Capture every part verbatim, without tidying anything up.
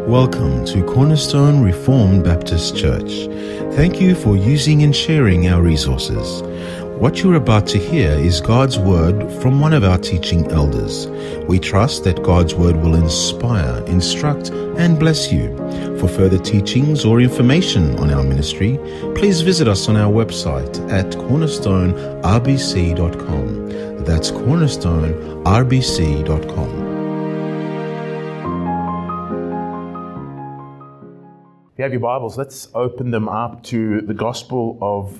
Welcome to Cornerstone Reformed Baptist Church. Thank you for using and sharing our resources. What you're about to hear is God's Word from one of our teaching elders. We trust that God's Word will inspire, instruct, and bless you. For further teachings or information on our ministry, please visit us on our website at cornerstone r b c dot com. That's cornerstone r b c dot com. If you have your Bibles, let's open them up to the Gospel of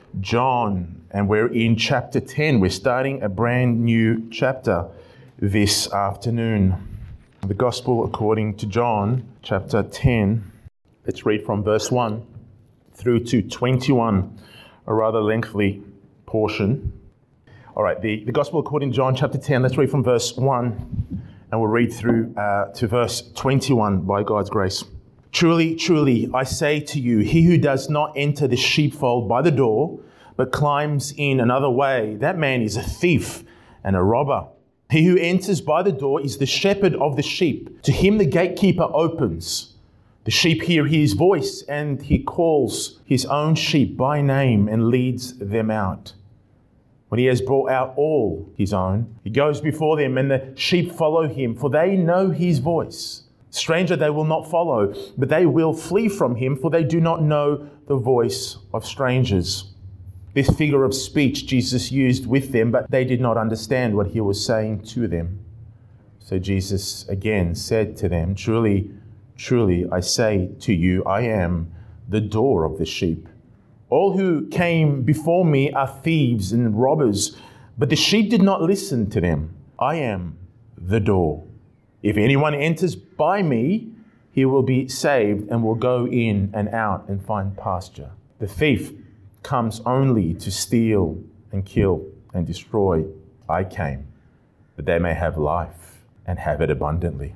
John, and we're in chapter ten. We're starting a brand new chapter this afternoon. The Gospel according to John, chapter ten. Let's read from verse one through to twenty-one, a rather lengthy portion. All right, the, the Gospel according to John, chapter ten. Let's read from verse one, and we'll read through uh, to verse twenty-one by God's grace. Truly, truly, I say to you, he who does not enter the sheepfold by the door, but climbs in another way, that man is a thief and a robber. He who enters by the door is the shepherd of the sheep. To him the gatekeeper opens. The sheep hear his voice, and he calls his own sheep by name and leads them out. When he has brought out all his own, he goes before them, and the sheep follow him, for they know his voice. Stranger they will not follow, but they will flee from him, for they do not know the voice of strangers. This figure of speech Jesus used with them, but they did not understand what he was saying to them. So Jesus again said to them, Truly, truly, I say to you, I am the door of the sheep. All who came before me are thieves and robbers, but the sheep did not listen to them. I am the door. If anyone enters by me, he will be saved and will go in and out and find pasture. The thief comes only to steal and kill and destroy. I came that they may have life and have it abundantly.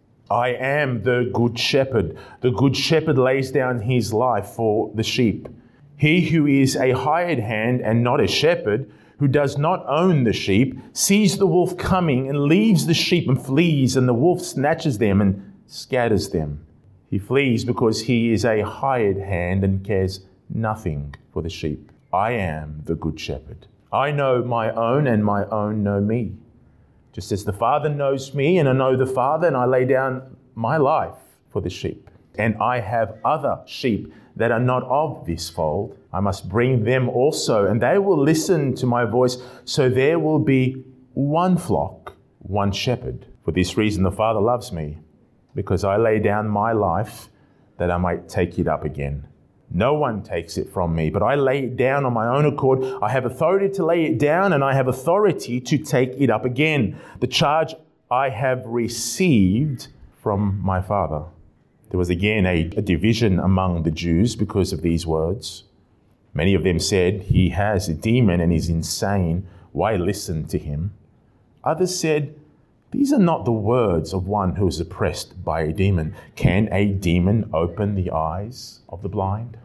I am the good shepherd. The good shepherd lays down his life for the sheep. He who is a hired hand and not a shepherd, who does not own the sheep, sees the wolf coming and leaves the sheep and flees, and the wolf snatches them and scatters them. He flees because he is a hired hand and cares nothing for the sheep. I am the good shepherd. I know my own, and my own know me. Just as the Father knows me, and I know the Father, and I lay down my life for the sheep. And I have other sheep that are not of this fold. I must bring them also, and they will listen to my voice. So there will be one flock, one shepherd. For this reason the Father loves me, because I lay down my life that I might take it up again. No one takes it from me, but I lay it down on my own accord. I have authority to lay it down, and I have authority to take it up again. The charge I have received from my Father. There was again a, a division among the Jews because of these words. Many of them said, he has a demon and is insane. Why listen to him? Others said, these are not the words of one who is oppressed by a demon. Can a demon open the eyes of the blind?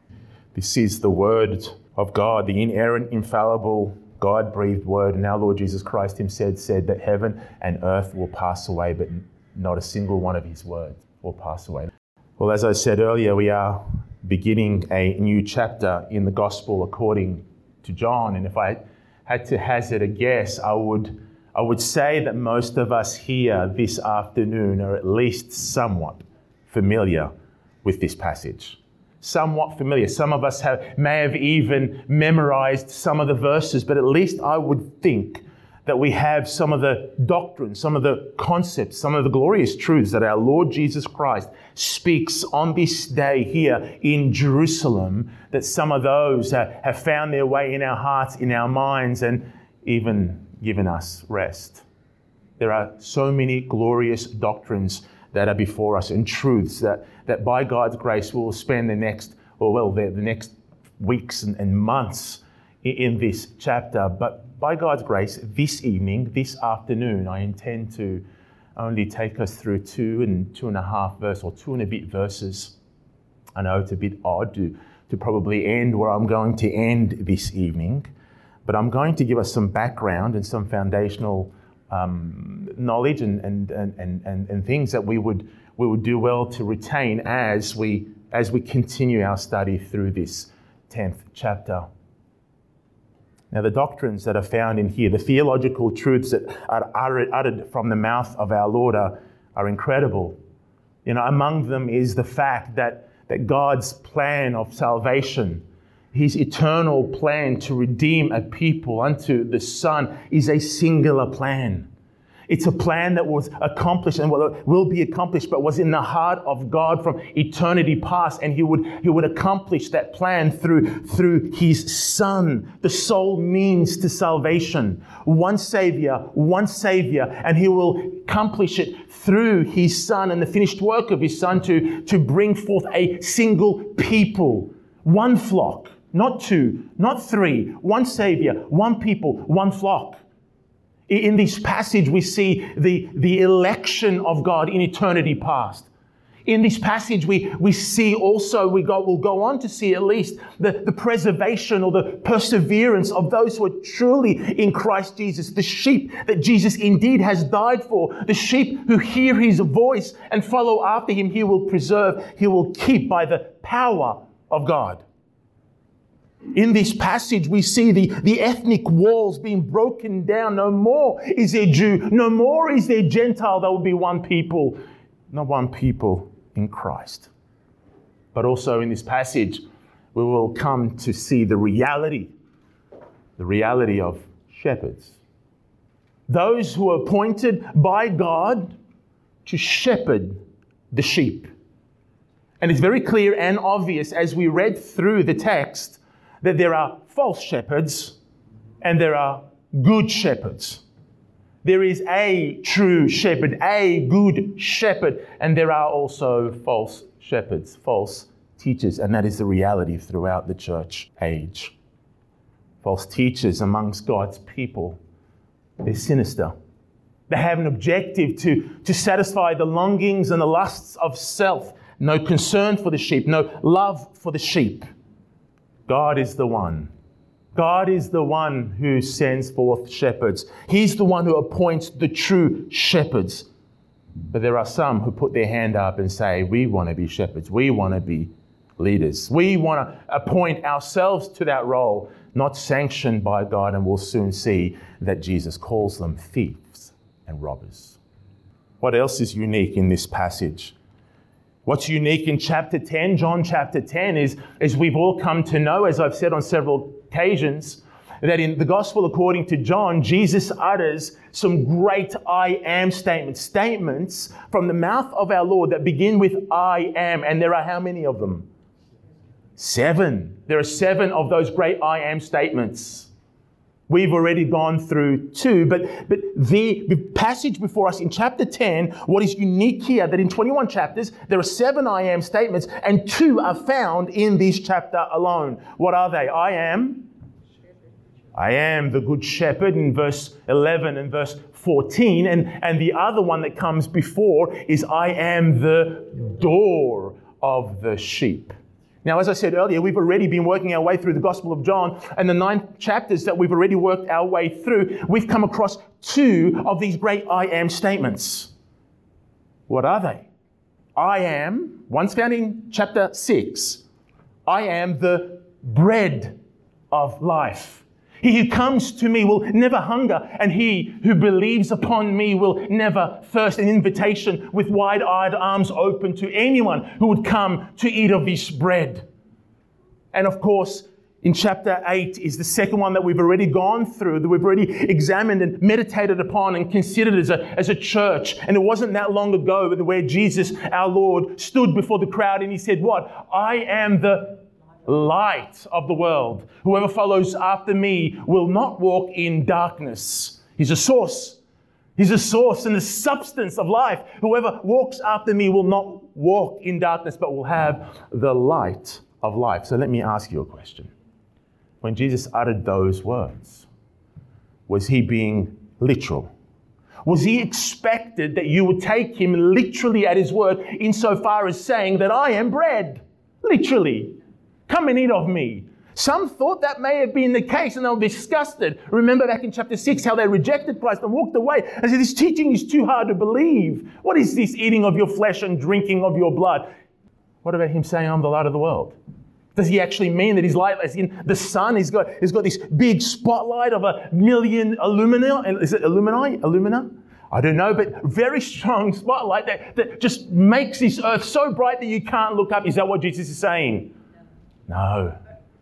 This is the word of God, the inerrant, infallible, God-breathed word. And our Lord Jesus Christ himself said that heaven and earth will pass away, but not a single one of his words will pass away. Well, as I said earlier, we are beginning a new chapter in the Gospel according to John. And if I had to hazard a guess, I would I would say that most of us here this afternoon are at least somewhat familiar with this passage. Somewhat familiar. Some of us have may have even memorized some of the verses, but at least I would think that we have some of the doctrines, some of the concepts, some of the glorious truths that our Lord Jesus Christ speaks on this day here in Jerusalem, that some of those have found their way in our hearts, in our minds, and even given us rest. There are so many glorious doctrines that are before us and truths that, that by God's grace we will spend the next, or well, the, the next weeks and, and months in, in this chapter. But by God's grace, this evening, this afternoon, I intend to only take us through two and two and a half verses, or two and a bit verses. I know it's a bit odd to, to probably end where I'm going to end this evening, but I'm going to give us some background and some foundational um, knowledge and, and, and, and, and things that we would we would do well to retain as we as we continue our study through this tenth chapter. Now, the doctrines that are found in here, the theological truths that are uttered from the mouth of our Lord are, are incredible. You know, among them is the fact that, that God's plan of salvation, His eternal plan to redeem a people unto the Son, is a singular plan. It's a plan that was accomplished and will be accomplished, but was in the heart of God from eternity past. And He would He would accomplish that plan through, through His Son, the sole means to salvation. One Savior, one Savior, and He will accomplish it through His Son and the finished work of His Son to, to bring forth a single people, one flock, not two, not three, one Savior, one people, one flock. In this passage, we see the, the election of God in eternity past. In this passage, we, we see also, we go, we'll go on to see at least the, the preservation or the perseverance of those who are truly in Christ Jesus, the sheep that Jesus indeed has died for, the sheep who hear His voice and follow after Him. He will preserve, He will keep by the power of God. In this passage, we see the, the ethnic walls being broken down. No more is there Jew. No more is there Gentile. There will be one people, not one people in Christ. But also in this passage, we will come to see the reality, the reality of shepherds. Those who are appointed by God to shepherd the sheep. And it's very clear and obvious as we read through the text that there are false shepherds and there are good shepherds. There is a true shepherd, a good shepherd, and there are also false shepherds, false teachers, and that is the reality throughout the church age. False teachers amongst God's people, they're sinister. They have an objective to, to satisfy the longings and the lusts of self, no concern for the sheep, no love for the sheep. God is the one. God is the one who sends forth shepherds. He's the one who appoints the true shepherds. But there are some who put their hand up and say, we want to be shepherds. We want to be leaders. We want to appoint ourselves to that role, not sanctioned by God. And we'll soon see that Jesus calls them thieves and robbers. What else is unique in this passage? What's unique in chapter ten, John chapter ten, is, is we've all come to know, as I've said on several occasions, that in the gospel according to John, Jesus utters some great I am statements, statements from the mouth of our Lord that begin with I am. And there are how many of them? Seven. There are seven of those great I am statements. We've already gone through two, but, but the, the passage before us in chapter ten, what is unique here, that in twenty-one chapters, there are seven I am statements, and two are found in this chapter alone. What are they? I am. I am the good shepherd in verse eleven and verse fourteen, and, and the other one that comes before is I am the door of the sheep. Now, as I said earlier, we've already been working our way through the Gospel of John, and the nine chapters that we've already worked our way through, we've come across two of these great I am statements. What are they? I am, one's found in chapter six, I am the bread of life. He who comes to me will never hunger, and he who believes upon me will never thirst. An invitation with wide-eyed arms open to anyone who would come to eat of this bread. And of course, in chapter eight is the second one that we've already gone through, that we've already examined and meditated upon and considered as a, as a church. And it wasn't that long ago where Jesus, our Lord, stood before the crowd and He said, what? I am the light of the world. Whoever follows after me will not walk in darkness. He's a source. He's a source and the substance of life. Whoever walks after me will not walk in darkness, but will have the light of life. So let me ask you a question. When Jesus uttered those words, was He being literal? Was He expected that you would take Him literally at His word insofar as saying that I am bread? Literally. Come and eat of me. Some thought that may have been the case and they were disgusted. Remember back in chapter six how they rejected Christ and walked away and said, this teaching is too hard to believe. What is this eating of your flesh and drinking of your blood? What about him saying, I'm the light of the world? Does he actually mean that his light, as in the sun, he's got, he's got this big spotlight of a million illumina? Is it illumini? Illumina? I don't know, but very strong spotlight that, that just makes this earth so bright that you can't look up. Is that what Jesus is saying? No.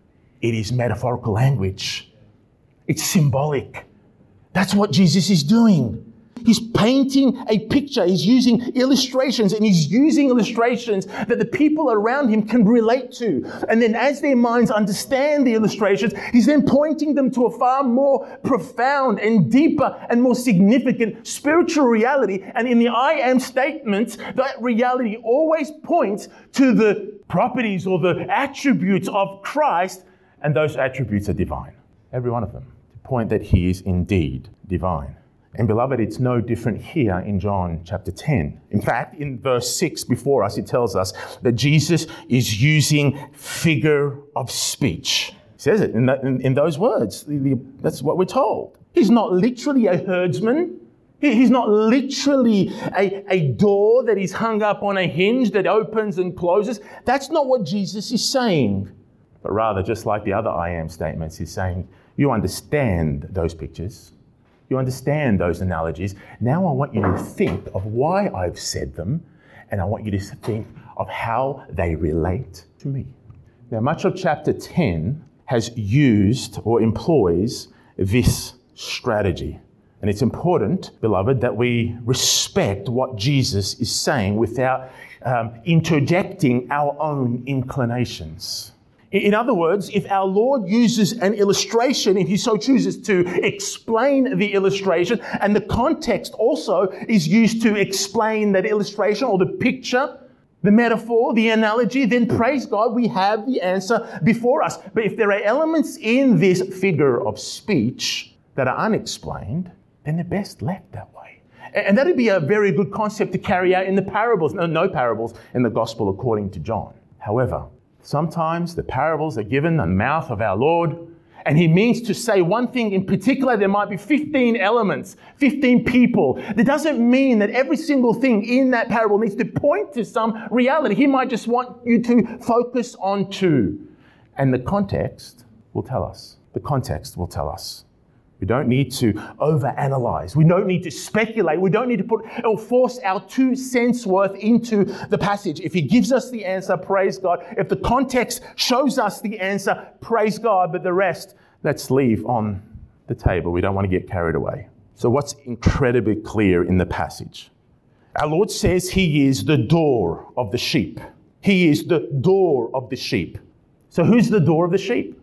It is metaphorical language. It's symbolic. That's what Jesus is doing. He's painting a picture. He's using illustrations, and he's using illustrations that the people around him can relate to. And then as their minds understand the illustrations, he's then pointing them to a far more profound and deeper and more significant spiritual reality. And in the I am statements, that reality always points to the properties or the attributes of Christ, and those attributes are divine. Every one of them. To point that he is indeed divine. And beloved, it's no different here in John chapter ten. In fact, in verse six before us, it tells us that Jesus is using figure of speech. He says it in, that, in, in those words. That's what we're told. He's not literally a herdsman. He's not literally a, a door that is hung up on a hinge that opens and closes. That's not what Jesus is saying. But rather, just like the other I am statements, he's saying, you understand those pictures. You understand those analogies. Now I want you to think of why I've said them, and I want you to think of how they relate to me. Now, much of chapter ten has used or employs this strategy. And it's important, beloved, that we respect what Jesus is saying without um, interjecting our own inclinations. In other words, if our Lord uses an illustration, if he so chooses to explain the illustration, and the context also is used to explain that illustration or the picture, the metaphor, the analogy, then praise God, we have the answer before us. But if there are elements in this figure of speech that are unexplained, then they're best left that way. And that would be a very good concept to carry out in the parables. No, no parables in the gospel according to John. However, sometimes the parables are given in the mouth of our Lord, and he means to say one thing in particular. There might be fifteen elements, fifteen people. That doesn't mean that every single thing in that parable needs to point to some reality. He might just want you to focus on two. And the context will tell us. The context will tell us. We don't need to overanalyze. We don't need to speculate. We don't need to put or force our two cents worth into the passage. If he gives us the answer, praise God. If the context shows us the answer, praise God. But the rest, let's leave on the table. We don't want to get carried away. So what's incredibly clear in the passage? Our Lord says he is the door of the sheep. He is the door of the sheep. So who's the door of the sheep?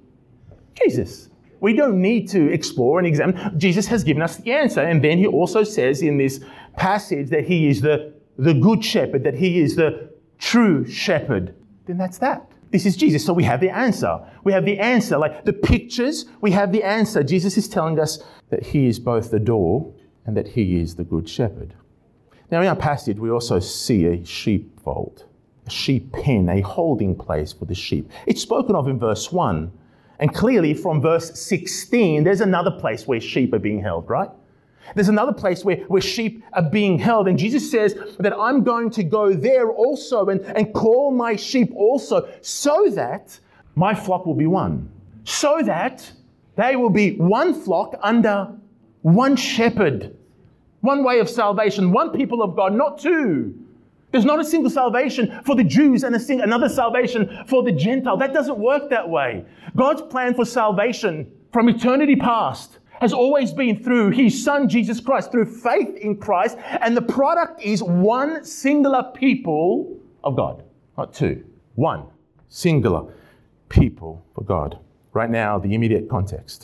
Jesus. We don't need to explore and examine. Jesus has given us the answer. And then he also says in this passage that he is the, the good shepherd, that he is the true shepherd. Then that's that. This is Jesus. So we have the answer. We have the answer. Like the pictures, we have the answer. Jesus is telling us that he is both the door and that he is the good shepherd. Now in our passage, we also see a sheepfold, a sheep pen, a holding place for the sheep. It's spoken of in verse one. And clearly from verse sixteen, there's another place where sheep are being held, right? There's another place where, where sheep are being held. And Jesus says that I'm going to go there also and, and call my sheep also, so that my flock will be one. So that they will be one flock under one shepherd. One way of salvation, one people of God, not two. There's not a single salvation for the Jews and a sing- another salvation for the Gentile. That doesn't work that way. God's plan for salvation from eternity past has always been through his Son, Jesus Christ, through faith in Christ. And the product is one singular people of God, not two. One singular people for God. Right now, the immediate context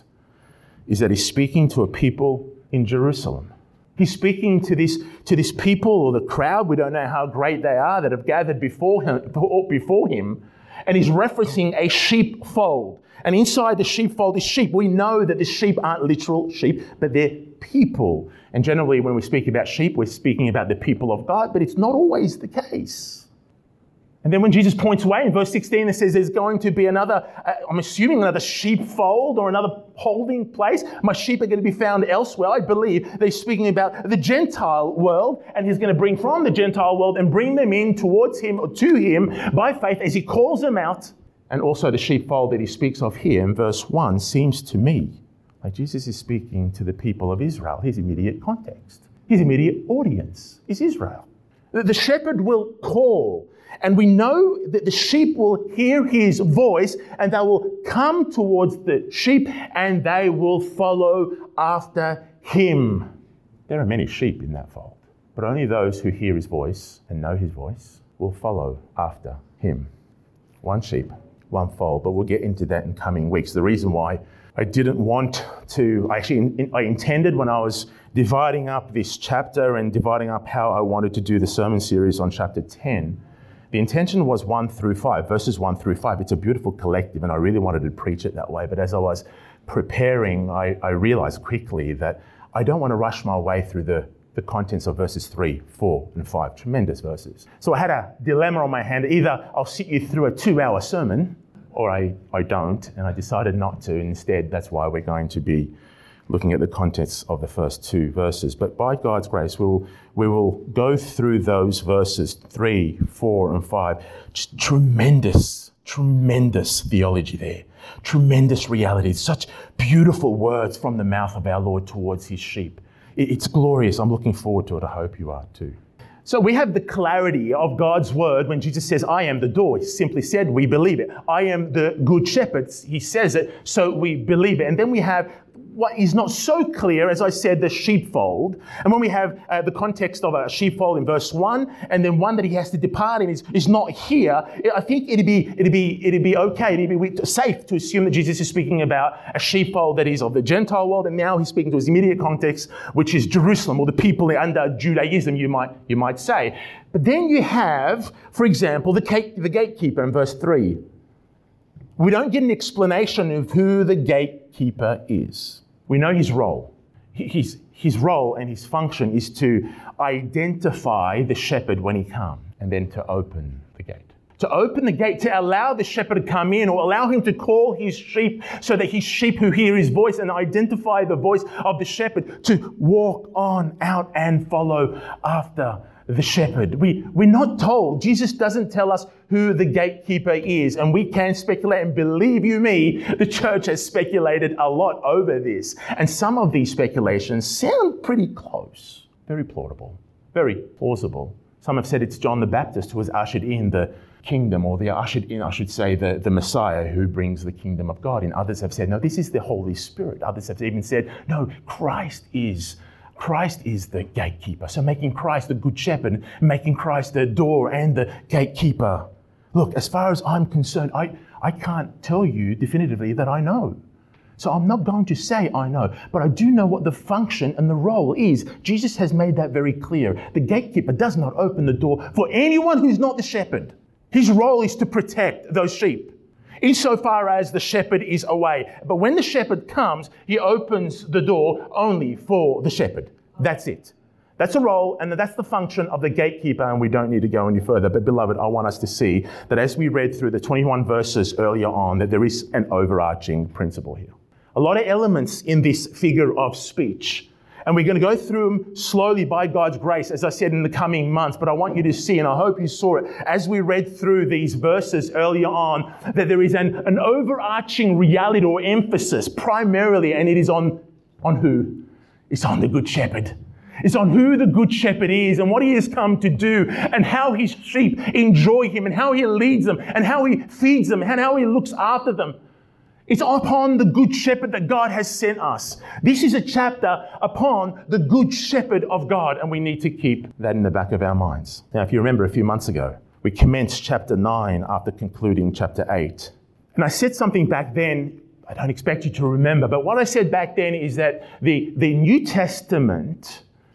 is that he's speaking to a people in Jerusalem. He's speaking to this, to this people or the crowd, we don't know how great they are, that have gathered before him, before him. And he's referencing a sheepfold. And inside the sheepfold is sheep. We know that the sheep aren't literal sheep, but they're people. And generally when we speak about sheep, we're speaking about the people of God, but it's not always the case. And then when Jesus points away in verse sixteen, it says there's going to be another, uh, I'm assuming another sheepfold or another holding place. My sheep are going to be found elsewhere. I believe they're speaking about the Gentile world, and he's going to bring from the Gentile world and bring them in towards him or to him by faith as he calls them out. And also the sheepfold that he speaks of here in verse one seems to me like Jesus is speaking to the people of Israel. His immediate context, his immediate audience is Israel. The shepherd will call, and we know that the sheep will hear his voice and they will come towards the sheep and they will follow after him. There are many sheep in that fold, but only those who hear his voice and know his voice will follow after him. One sheep, one fold, but we'll get into that in coming weeks. The reason why I didn't want to, actually I intended when I was dividing up this chapter and dividing up how I wanted to do the sermon series on chapter ten, the intention was one through five, verses one through five. It's a beautiful collective and I really wanted to preach it that way. But as I was preparing, I, I realized quickly that I don't want to rush my way through the, the contents of verses three, four, and five. Tremendous verses. So I had a dilemma on my hand. Either I'll sit you through a two-hour sermon or I, I don't, and I decided not to. Instead, that's why we're going to be looking at the contents of the first two verses. But by God's grace, we will, we will go through those verses three, four, and five. Just tremendous, tremendous theology there. Tremendous reality. Such beautiful words from the mouth of our Lord towards his sheep. It, it's glorious. I'm looking forward to it. I hope you are too. So we have the clarity of God's word when Jesus says, I am the door. He simply said, we believe it. I am the good shepherd. He says it, so we believe it. And then we have what is not so clear, as I said, the sheepfold. And when we have uh, the context of a sheepfold in verse one, and then one that he has to depart in is, is not here, I think it'd be, it'd be, it'd be okay, it'd be safe to assume that Jesus is speaking about a sheepfold that is of the Gentile world, and now he's speaking to his immediate context, which is Jerusalem, or the people under Judaism, you might, you might say. But then you have, for example, the, gate, the gatekeeper in verse three. We don't get an explanation of who the gatekeeper is. We know his role. His, his role and his function is to identify the shepherd when he comes and then to open the gate. To open the gate, to allow the shepherd to come in or allow him to call his sheep so that his sheep who hear his voice and identify the voice of the shepherd to walk on out and follow after the shepherd. We, we're not told. Jesus doesn't tell us who the gatekeeper is, and we can speculate, and believe you me, the church has speculated a lot over this. And some of these speculations sound pretty close, very plausible, very plausible. Some have said it's John the Baptist who has ushered in the kingdom, or the ushered in, I should say, the, the Messiah who brings the kingdom of God. And others have said, no, this is the Holy Spirit. Others have even said, no, Christ is Christ is the gatekeeper. So making Christ the good shepherd, making Christ the door and the gatekeeper. Look, as far as I'm concerned, I, I can't tell you definitively that I know. So I'm not going to say I know, but I do know what the function and the role is. Jesus has made that very clear. The gatekeeper does not open the door for anyone who's not the shepherd. His role is to protect those sheep, insofar as the shepherd is away. But when the shepherd comes, he opens the door only for the shepherd. That's it. That's a role, and that's the function of the gatekeeper, and we don't need to go any further. But beloved, I want us to see that as we read through the twenty-one verses earlier on, that there is an overarching principle here. A lot of elements in this figure of speech. And we're going to go through them slowly by God's grace, as I said, in the coming months. But I want you to see, and I hope you saw it, as we read through these verses earlier on, that there is an, an overarching reality or emphasis primarily, and it is on, on who? It's on the Good Shepherd. It's on who the Good Shepherd is and what he has come to do and how his sheep enjoy him and how he leads them and how he feeds them and how he looks after them. It's upon the Good Shepherd that God has sent us. This is a chapter upon the Good Shepherd of God, and we need to keep that in the back of our minds. Now, if you remember a few months ago, we commenced chapter nine after concluding chapter eight. And I said something back then, I don't expect you to remember, but what I said back then is that the, the New Testament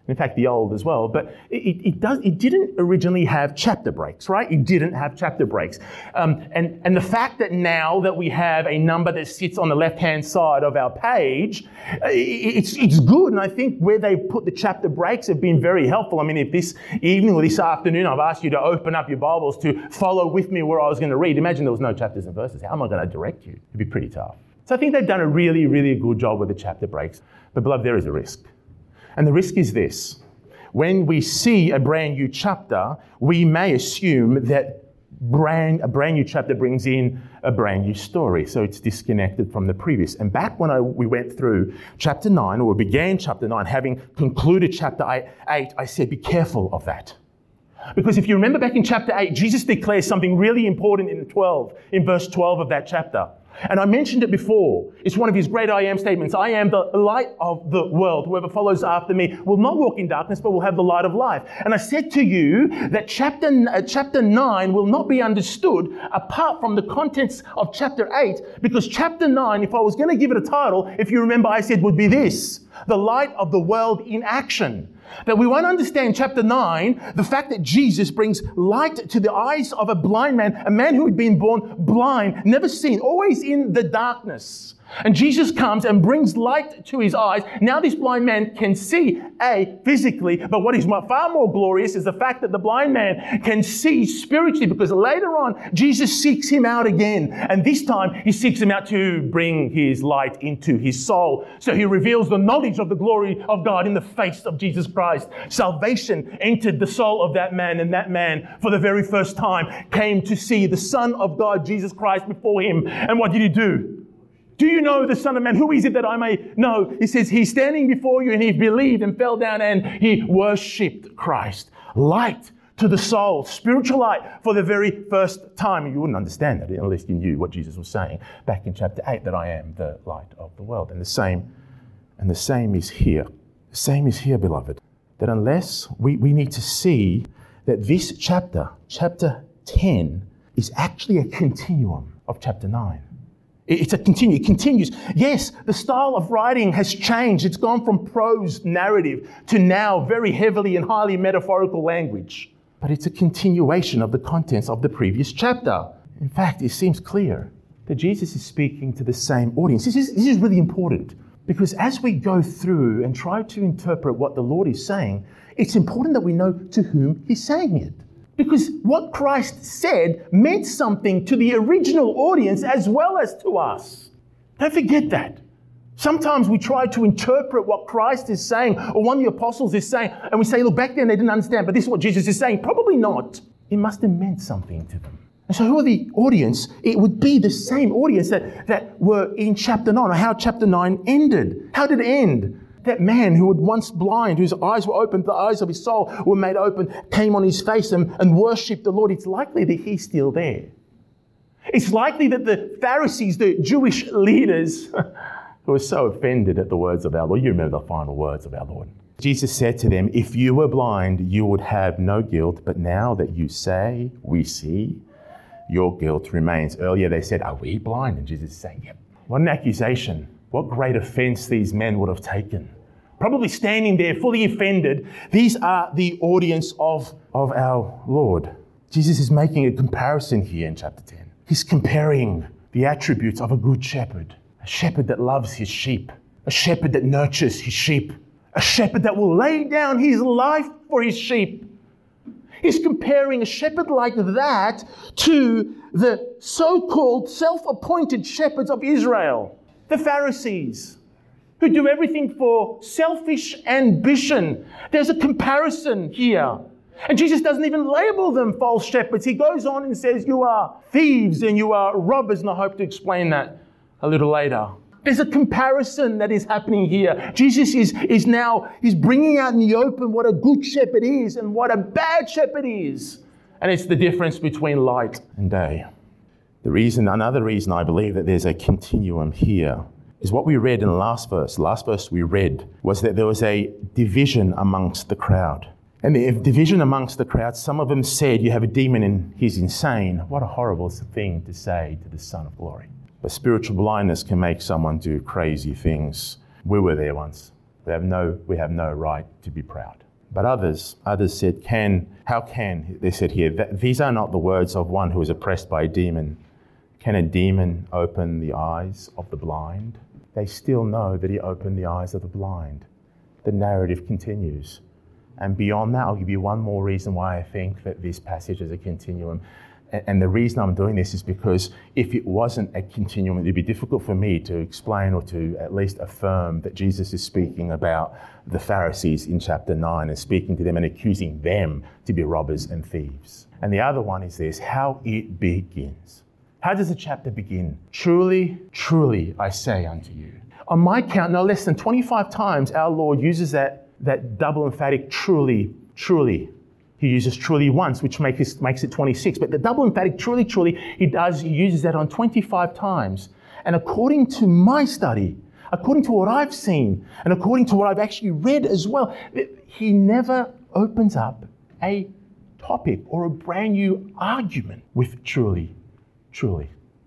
In fact, the old as well. But it, it does. It didn't originally have chapter breaks, right? It didn't have chapter breaks. Um, and, and the fact that now that we have a number that sits on the left-hand side of our page, it's, it's good. And I think where they put the chapter breaks have been very helpful. I mean, if this evening or this afternoon I've asked you to open up your Bibles to follow with me where I was going to read, imagine there was no chapters and verses. How am I going to direct you? It'd be pretty tough. So I think they've done a really, really good job with the chapter breaks. But beloved, there is a risk. And the risk is this. When we see a brand new chapter, we may assume that brand, a brand new chapter brings in a brand new story. So it's disconnected from the previous. And back when I, we went through chapter nine, or we began chapter nine, having concluded chapter eight, I said, be careful of that. Because if you remember back in chapter eight, Jesus declares something really important in twelve, in verse twelve of that chapter. And I mentioned it before. It's one of his great I am statements. I am the light of the world. Whoever follows after me will not walk in darkness, but will have the light of life. And I said to you that chapter, uh, chapter nine will not be understood apart from the contents of chapter eight, because chapter nine, if I was going to give it a title, if you remember, I said would be this: the light of the world in action. That we won't understand chapter nine, the fact that Jesus brings light to the eyes of a blind man, a man who had been born blind, never seen, always in the darkness. And Jesus comes and brings light to his eyes. Now this blind man can see, A, physically, but what is far more glorious is the fact that the blind man can see spiritually, because later on, Jesus seeks him out again. And this time, he seeks him out to bring his light into his soul. So he reveals the knowledge of the glory of God in the face of Jesus Christ. Salvation entered the soul of that man, and that man, for the very first time, came to see the Son of God, Jesus Christ, before him. And what did he do? Do you know the Son of Man? Who is it that I may know? He says, he's standing before you, and he believed and fell down and he worshipped Christ. Light to the soul, spiritual light for the very first time. You wouldn't understand that unless you knew what Jesus was saying back in chapter eight, that I am the light of the world. And the same, and the same is here. The same is here, beloved. That unless we, we need to see that this chapter, chapter ten, is actually a continuum of chapter nine. It's a continue. It continues. Yes, the style of writing has changed. It's gone from prose narrative to now very heavily and highly metaphorical language. But it's a continuation of the contents of the previous chapter. In fact, it seems clear that Jesus is speaking to the same audience. This is, this is really important, because as we go through and try to interpret what the Lord is saying, it's important that we know to whom he's saying it. Because what Christ said meant something to the original audience as well as to us. Don't forget that. Sometimes we try to interpret what Christ is saying or one of the apostles is saying, and we say, look, back then they didn't understand, but this is what Jesus is saying. Probably not. It must have meant something to them. And so who are the audience? It would be the same audience that, that were in chapter nine, or how chapter nine ended. How did it end? That man who was once blind, whose eyes were opened, the eyes of his soul were made open, came on his face and, and worshipped the Lord. It's likely that he's still there. It's likely that the Pharisees, the Jewish leaders, who were so offended at the words of our Lord. You remember the final words of our Lord. Jesus said to them, if you were blind, you would have no guilt. But now that you say, we see, your guilt remains. Earlier they said, are we blind? And Jesus is saying, yep. What an accusation. What great offense these men would have taken. Probably standing there fully offended. These are the audience of, of our Lord. Jesus is making a comparison here in chapter ten. He's comparing the attributes of a good shepherd. A shepherd that loves his sheep. A shepherd that nurtures his sheep. A shepherd that will lay down his life for his sheep. He's comparing a shepherd like that to the so-called self-appointed shepherds of Israel. The Pharisees, who do everything for selfish ambition. There's a comparison here. And Jesus doesn't even label them false shepherds. He goes on and says, you are thieves and you are robbers. And I hope to explain that a little later. There's a comparison that is happening here. Jesus is, is now, he's bringing out in the open what a good shepherd is and what a bad shepherd is. And it's the difference between light and day. The reason, another reason I believe that there's a continuum here is what we read in the last verse. The last verse we read was that there was a division amongst the crowd. And the division amongst the crowd, some of them said, you have a demon and he's insane. What a horrible thing to say to the Son of Glory. But spiritual blindness can make someone do crazy things. We were there once. We have no, we have no right to be proud. But others, others said, can, how can, they said here, that these are not the words of one who is oppressed by a demon. Can a demon open the eyes of the blind? They still know that he opened the eyes of the blind. The narrative continues. And beyond that, I'll give you one more reason why I think that this passage is a continuum. And the reason I'm doing this is because if it wasn't a continuum, it'd be difficult for me to explain or to at least affirm that Jesus is speaking about the Pharisees in chapter nine and speaking to them and accusing them to be robbers and thieves. And the other one is this, how it begins. How does the chapter begin? Truly, truly, I say unto you. On my count, no less than twenty-five times, our Lord uses that, that double emphatic truly, truly. He uses truly once, which makes it, makes it twenty-six. But the double emphatic truly, truly, he does he uses that on twenty-five times. And according to my study, according to what I've seen, and according to what I've actually read as well, he never opens up a topic or a brand new argument with truly, truly.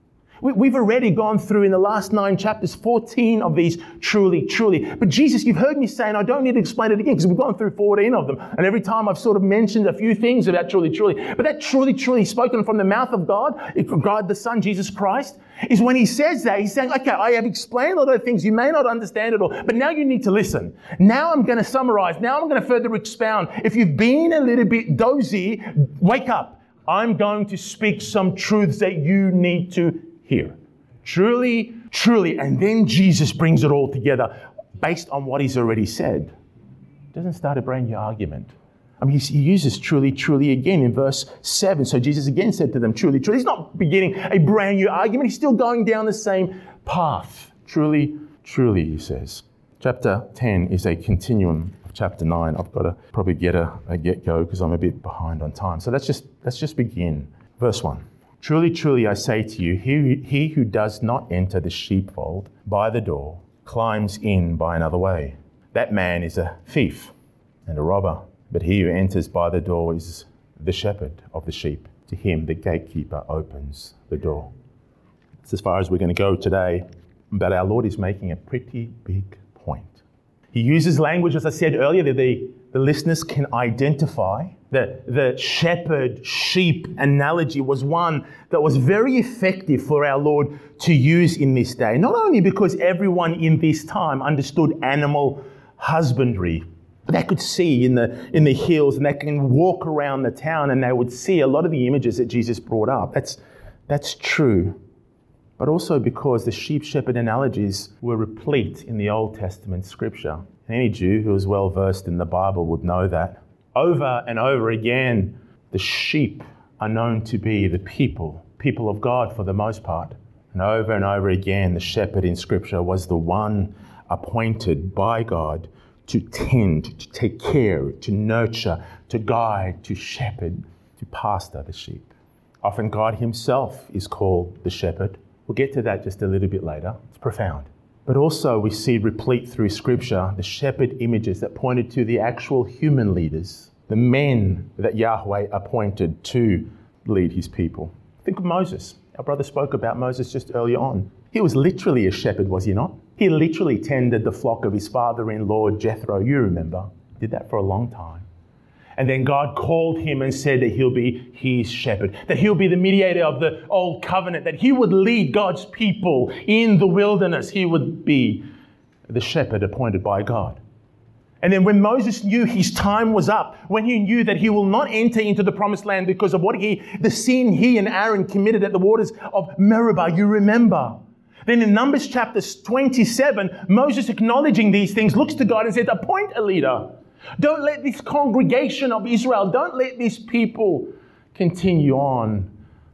We've already gone through in the last nine chapters, fourteen of these truly, truly. But Jesus, you've heard me say, and I don't need to explain it again because we've gone through fourteen of them. And every time I've sort of mentioned a few things about truly, truly. But that truly, truly spoken from the mouth of God, God the Son, Jesus Christ, is when he says that, he's saying, okay, I have explained all those things. You may not understand it all, but now you need to listen. Now I'm going to summarize. Now I'm going to further expound. If you've been a little bit dozy, wake up. I'm going to speak some truths that you need to hear. Truly, truly. And then Jesus brings it all together based on what he's already said. Doesn't start a brand new argument. I mean, he uses truly, truly again in verse seven. So Jesus again said to them, truly, truly. He's not beginning a brand new argument. He's still going down the same path. Truly, truly, he says. Chapter ten is a continuum of chapter nine. I've got to probably get a, a get-go because I'm a bit behind on time. So let's just, let's just begin. Verse one. Truly, truly, I say to you, he, he who does not enter the sheepfold by the door climbs in by another way. That man is a thief and a robber. But he who enters by the door is the shepherd of the sheep. To him, the gatekeeper opens the door. That's as far as we're going to go today. But our Lord is making a pretty big point. He uses language, as I said earlier, that the, the listeners can identify. The, the shepherd-sheep analogy was one that was very effective for our Lord to use in this day. Not only because everyone in this time understood animal husbandry, but they could see in the in the hills and they can walk around the town and they would see a lot of the images that Jesus brought up. That's, that's true. But also because the sheep-shepherd analogies were replete in the Old Testament scripture. Any Jew who is well versed in the Bible would know that. Over and over again, the sheep are known to be the people, people of God for the most part. And over and over again, the shepherd in Scripture was the one appointed by God to tend, to take care, to nurture, to guide, to shepherd, to pastor the sheep. Often God himself is called the shepherd. We'll get to that just a little bit later. It's profound. But also we see replete through Scripture the shepherd images that pointed to the actual human leaders, the men that Yahweh appointed to lead his people. Think of Moses. Our brother spoke about Moses just earlier on. He was literally a shepherd, was he not? He literally tended the flock of his father-in-law, Jethro. You remember. Did that for a long time. And then God called him and said that he'll be his shepherd, that he'll be the mediator of the old covenant, that he would lead God's people in the wilderness. He would be the shepherd appointed by God. And then when Moses knew his time was up, when he knew that he will not enter into the promised land because of what he, the sin he and Aaron committed at the waters of Meribah, you remember. Then in Numbers chapter twenty-seven, Moses acknowledging these things looks to God and says, appoint a leader. Don't let this congregation of Israel, don't let these people continue on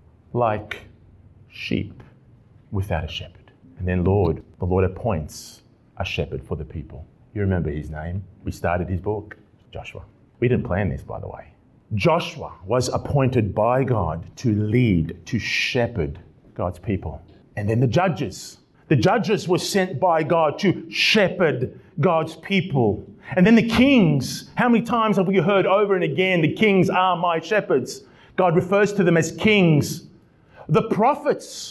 like sheep without a shepherd. And then Lord, the Lord appoints a shepherd for the people. You remember his name. We started his book, Joshua. We didn't plan this, by the way. Joshua was appointed by God to lead, to shepherd God's people. And then the judges. The judges were sent by God to shepherd God's people. And then the kings. How many times have we heard over and again, the kings are my shepherds? God refers to them as kings. The prophets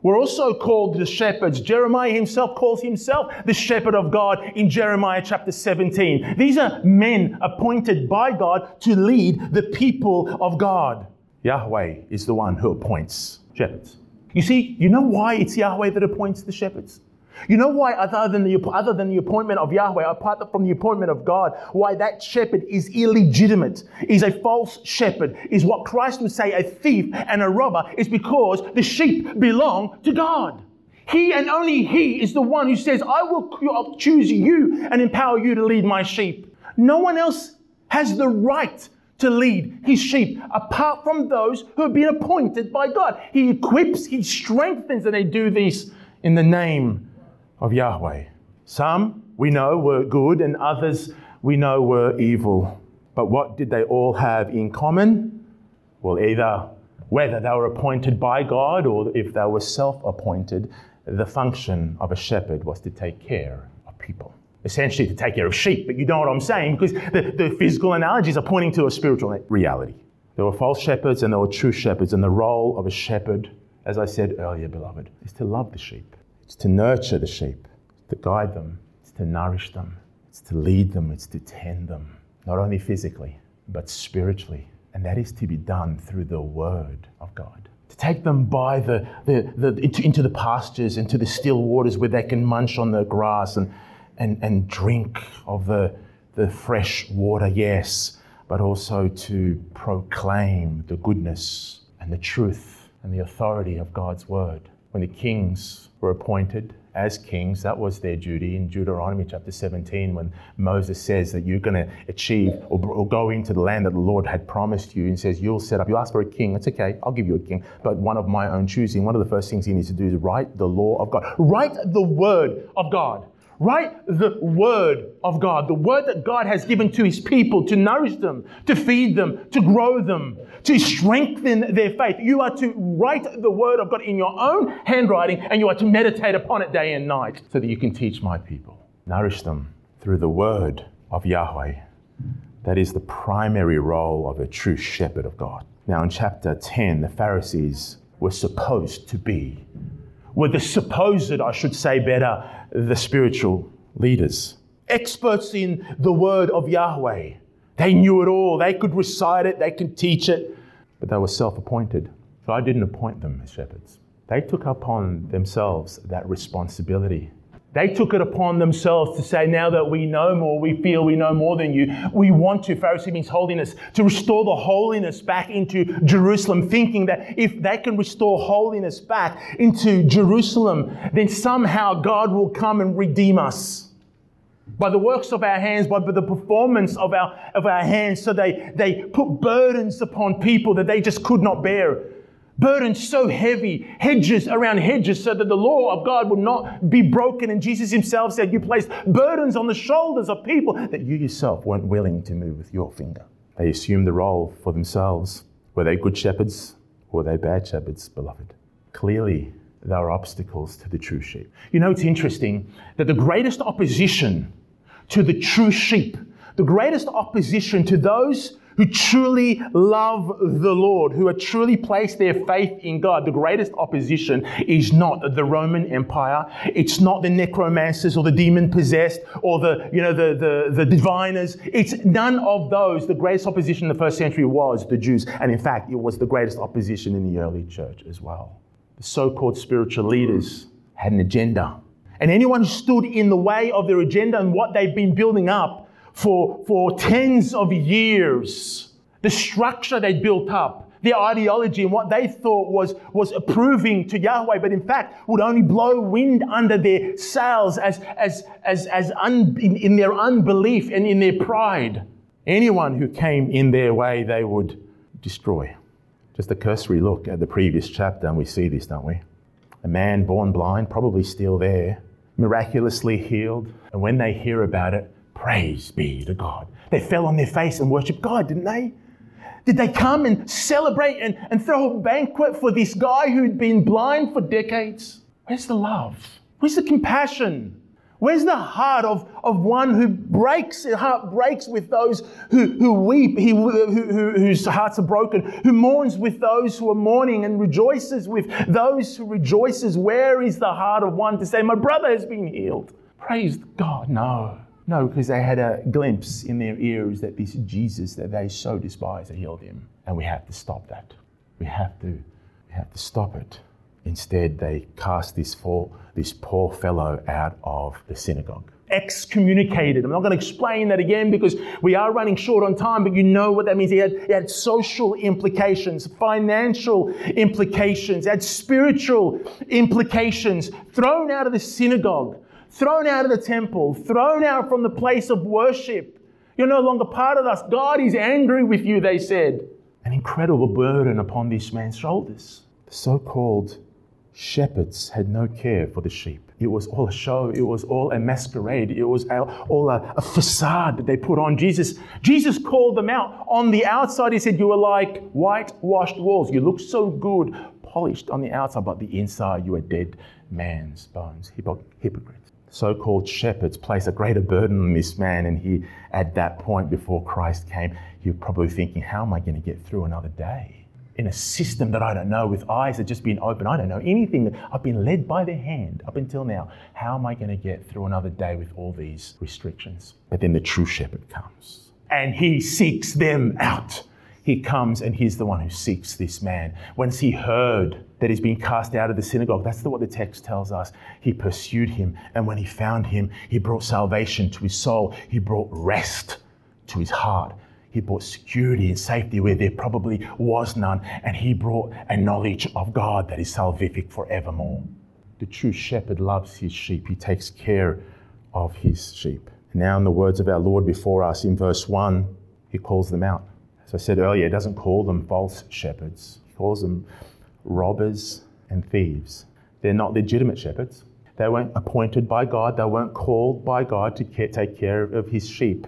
We're also called the shepherds. Jeremiah himself calls himself the shepherd of God in Jeremiah chapter seventeen. These are men appointed by God to lead the people of God. Yahweh is the one who appoints shepherds. You see, you know why it's Yahweh that appoints the shepherds? You know why, other than the other than the appointment of Yahweh, apart from the appointment of God, why that shepherd is illegitimate, is a false shepherd, is what Christ would say a thief and a robber, is because the sheep belong to God. He and only He is the one who says, I will choose you and empower you to lead my sheep. No one else has the right to lead His sheep apart from those who have been appointed by God. He equips, He strengthens, and they do this in the name of Yahweh. Some we know were good and others we know were evil. But what did they all have in common? Well, either whether they were appointed by God or if they were self-appointed, the function of a shepherd was to take care of people. Essentially to take care of sheep, but you know what I'm saying, because the, the physical analogies are pointing to a spiritual reality. There were false shepherds and there were true shepherds, and the role of a shepherd, as I said earlier, beloved, is to love the sheep. It's to nurture the sheep, to guide them, it's to nourish them, it's to lead them, it's to tend them, not only physically, but spiritually. And that is to be done through the Word of God. To take them by the, the, the into, into the pastures, into the still waters where they can munch on the grass and, and, and drink of the, the fresh water, yes, but also to proclaim the goodness and the truth and the authority of God's Word. When the kings were appointed as kings, that was their duty. In Deuteronomy chapter seventeen, when Moses says that you're going to achieve or, or go into the land that the Lord had promised you, and says you'll set up, you ask for a king, it's okay, I'll give you a king, but one of my own choosing. One of the first things he needs to do is write the law of God. Write the word of God. Write the word of God, the word that God has given to His people to nourish them, to feed them, to grow them, to strengthen their faith. You are to write the word of God in your own handwriting, and you are to meditate upon it day and night so that you can teach my people. Nourish them through the word of Yahweh. That is the primary role of a true shepherd of God. Now in chapter ten, the Pharisees were supposed to be were the supposed, I should say better, the spiritual leaders. Experts in the word of Yahweh. They knew it all. They could recite it. They could teach it. But they were self-appointed. So I didn't appoint them as shepherds. They took upon themselves that responsibility. They took it upon themselves to say, now that we know more, we feel we know more than you, we want to, Pharisee means holiness, to restore the holiness back into Jerusalem, thinking that if they can restore holiness back into Jerusalem, then somehow God will come and redeem us. By the works of our hands, by the performance of our of our hands. So they, they put burdens upon people that they just could not bear. Burdens so heavy, hedges around hedges, so that the law of God would not be broken. And Jesus Himself said, you placed burdens on the shoulders of people that you yourself weren't willing to move with your finger. They assumed the role for themselves. Were they good shepherds or were they bad shepherds, beloved? Clearly, there are obstacles to the true sheep. You know, it's interesting that the greatest opposition to the true sheep, the greatest opposition to those who truly love the Lord, who have truly placed their faith in God, the greatest opposition is not the Roman Empire. It's not the necromancers or the demon-possessed or the, you know, the, the, the diviners. It's none of those. The greatest opposition in the first century was the Jews. And in fact, it was the greatest opposition in the early church as well. The so-called spiritual leaders had an agenda. And anyone who stood in the way of their agenda and what they've been building up For, for tens of years, the structure they built up, their ideology and what they thought was, was approving to Yahweh, but in fact would only blow wind under their sails as, as, as, as un, in, in their unbelief and in their pride. Anyone who came in their way, they would destroy. Just a cursory look at the previous chapter, and we see this, don't we? A man born blind, probably still there, miraculously healed, and when they hear about it, praise be to God. They fell on their face and worshiped God, didn't they? Did they come and celebrate and, and throw a banquet for this guy who'd been blind for decades? Where's the love? Where's the compassion? Where's the heart of, of one who breaks, his heart breaks with those who, who weep, he, who, who, whose hearts are broken, who mourns with those who are mourning and rejoices with those who rejoices? Where is the heart of one to say, my brother has been healed? Praise God. No. No, because they had a glimpse in their ears that this Jesus that they so despise had healed him. And we have to stop that. We have to, we have to stop it. Instead, they cast this, for, this poor fellow out of the synagogue. Excommunicated. I'm not going to explain that again because we are running short on time, but you know what that means. He had, he had social implications, financial implications, had spiritual implications. Thrown out of the synagogue, thrown out of the temple, thrown out from the place of worship. You're no longer part of us. God is angry with you, they said. An incredible burden upon this man's shoulders. The so-called shepherds had no care for the sheep. It was all a show. It was all a masquerade. It was all a, a facade that they put on. Jesus, Jesus called them out. On the outside, he said, you are like whitewashed walls. You look so good, polished on the outside, but the inside, you are dead man's bones. Hypocrites. So-called shepherds placed a greater burden on this man, and he, at that point before Christ came, he was probably thinking, how am I going to get through another day? In a system that I don't know, with eyes that just been open. I don't know anything. I've been led by the hand up until now. How am I going to get through another day with all these restrictions? But then the true shepherd comes and he seeks them out. He comes and he's the one who seeks this man. Once he heard that he's been cast out of the synagogue, that's what the text tells us. He pursued him, and when he found him, he brought salvation to his soul. He brought rest to his heart. He brought security and safety where there probably was none. And he brought a knowledge of God that is salvific forevermore. The true shepherd loves his sheep. He takes care of his sheep. And now in the words of our Lord before us, in verse one, he calls them out. As I said earlier, he doesn't call them false shepherds. He calls them robbers and thieves. They're not legitimate shepherds. They weren't appointed by God. They weren't called by God to care, take care of his sheep.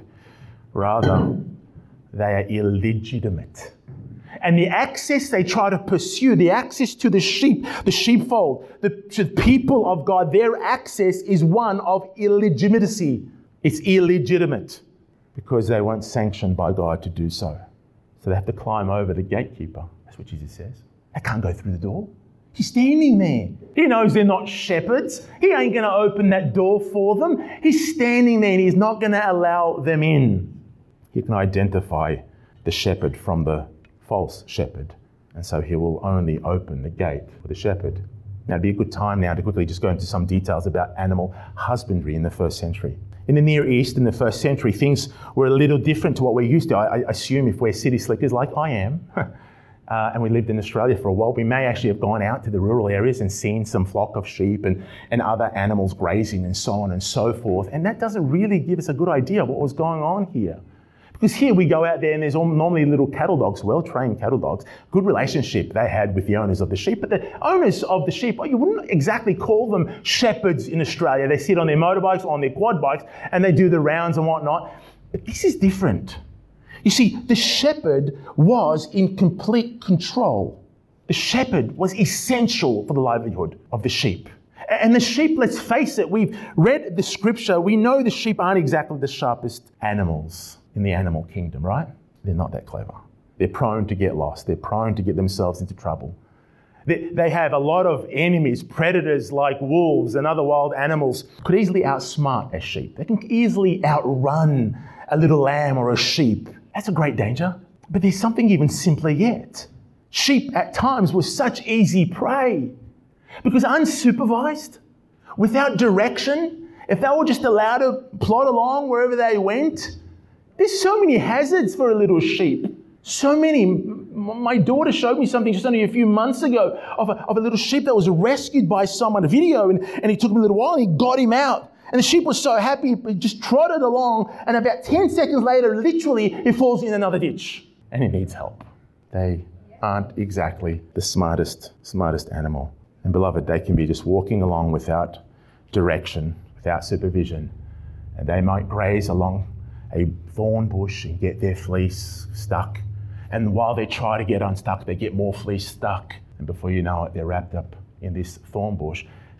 Rather, they are illegitimate. And the access they try to pursue, the access to the sheep, the sheepfold, the, to the people of God, their access is one of illegitimacy. It's illegitimate because they weren't sanctioned by God to do so. So they have to climb over the gatekeeper. That's what Jesus says. They can't go through the door. He's standing there. He knows they're not shepherds. He ain't going to open that door for them. He's standing there and he's not going to allow them in. He can identify the shepherd from the false shepherd. And so he will only open the gate for the shepherd. Now, it'd be a good time now to quickly just go into some details about animal husbandry in the first century. In the Near East, in the first century, things were a little different to what we're used to. I, I assume if we're city slickers like I am, uh, and we lived in Australia for a while, we may actually have gone out to the rural areas and seen some flock of sheep and, and other animals grazing and so on and so forth. And that doesn't really give us a good idea of what was going on here. Because here we go out there and there's normally little cattle dogs, well-trained cattle dogs, good relationship they had with the owners of the sheep. But the owners of the sheep, you wouldn't exactly call them shepherds in Australia. They sit on their motorbikes or on their quad bikes and they do the rounds and whatnot. But this is different. You see, the shepherd was in complete control. The shepherd was essential for the livelihood of the sheep. And the sheep, let's face it, we've read the scripture. We know the sheep aren't exactly the sharpest animals in the animal kingdom, right? They're not that clever. They're prone to get lost. They're prone to get themselves into trouble. They, they have a lot of enemies. Predators like wolves and other wild animals could easily outsmart a sheep. They can easily outrun a little lamb or a sheep. That's a great danger. But there's something even simpler yet. Sheep at times were such easy prey because unsupervised, without direction, if they were just allowed to plod along wherever they went, there's so many hazards for a little sheep. So many. My daughter showed me something just only a few months ago of a, of a little sheep that was rescued by someone, a video, and, and it took him a little while and he got him out. And the sheep was so happy, he just trotted along, and about ten seconds later, literally, he falls in another ditch. And he needs help. They aren't exactly the smartest, smartest animal. And beloved, they can be just walking along without direction, without supervision, and they might graze along a thorn bush and get their fleece stuck. And while they try to get unstuck, they get more fleece stuck. And before you know it, they're wrapped up in this thorn bush.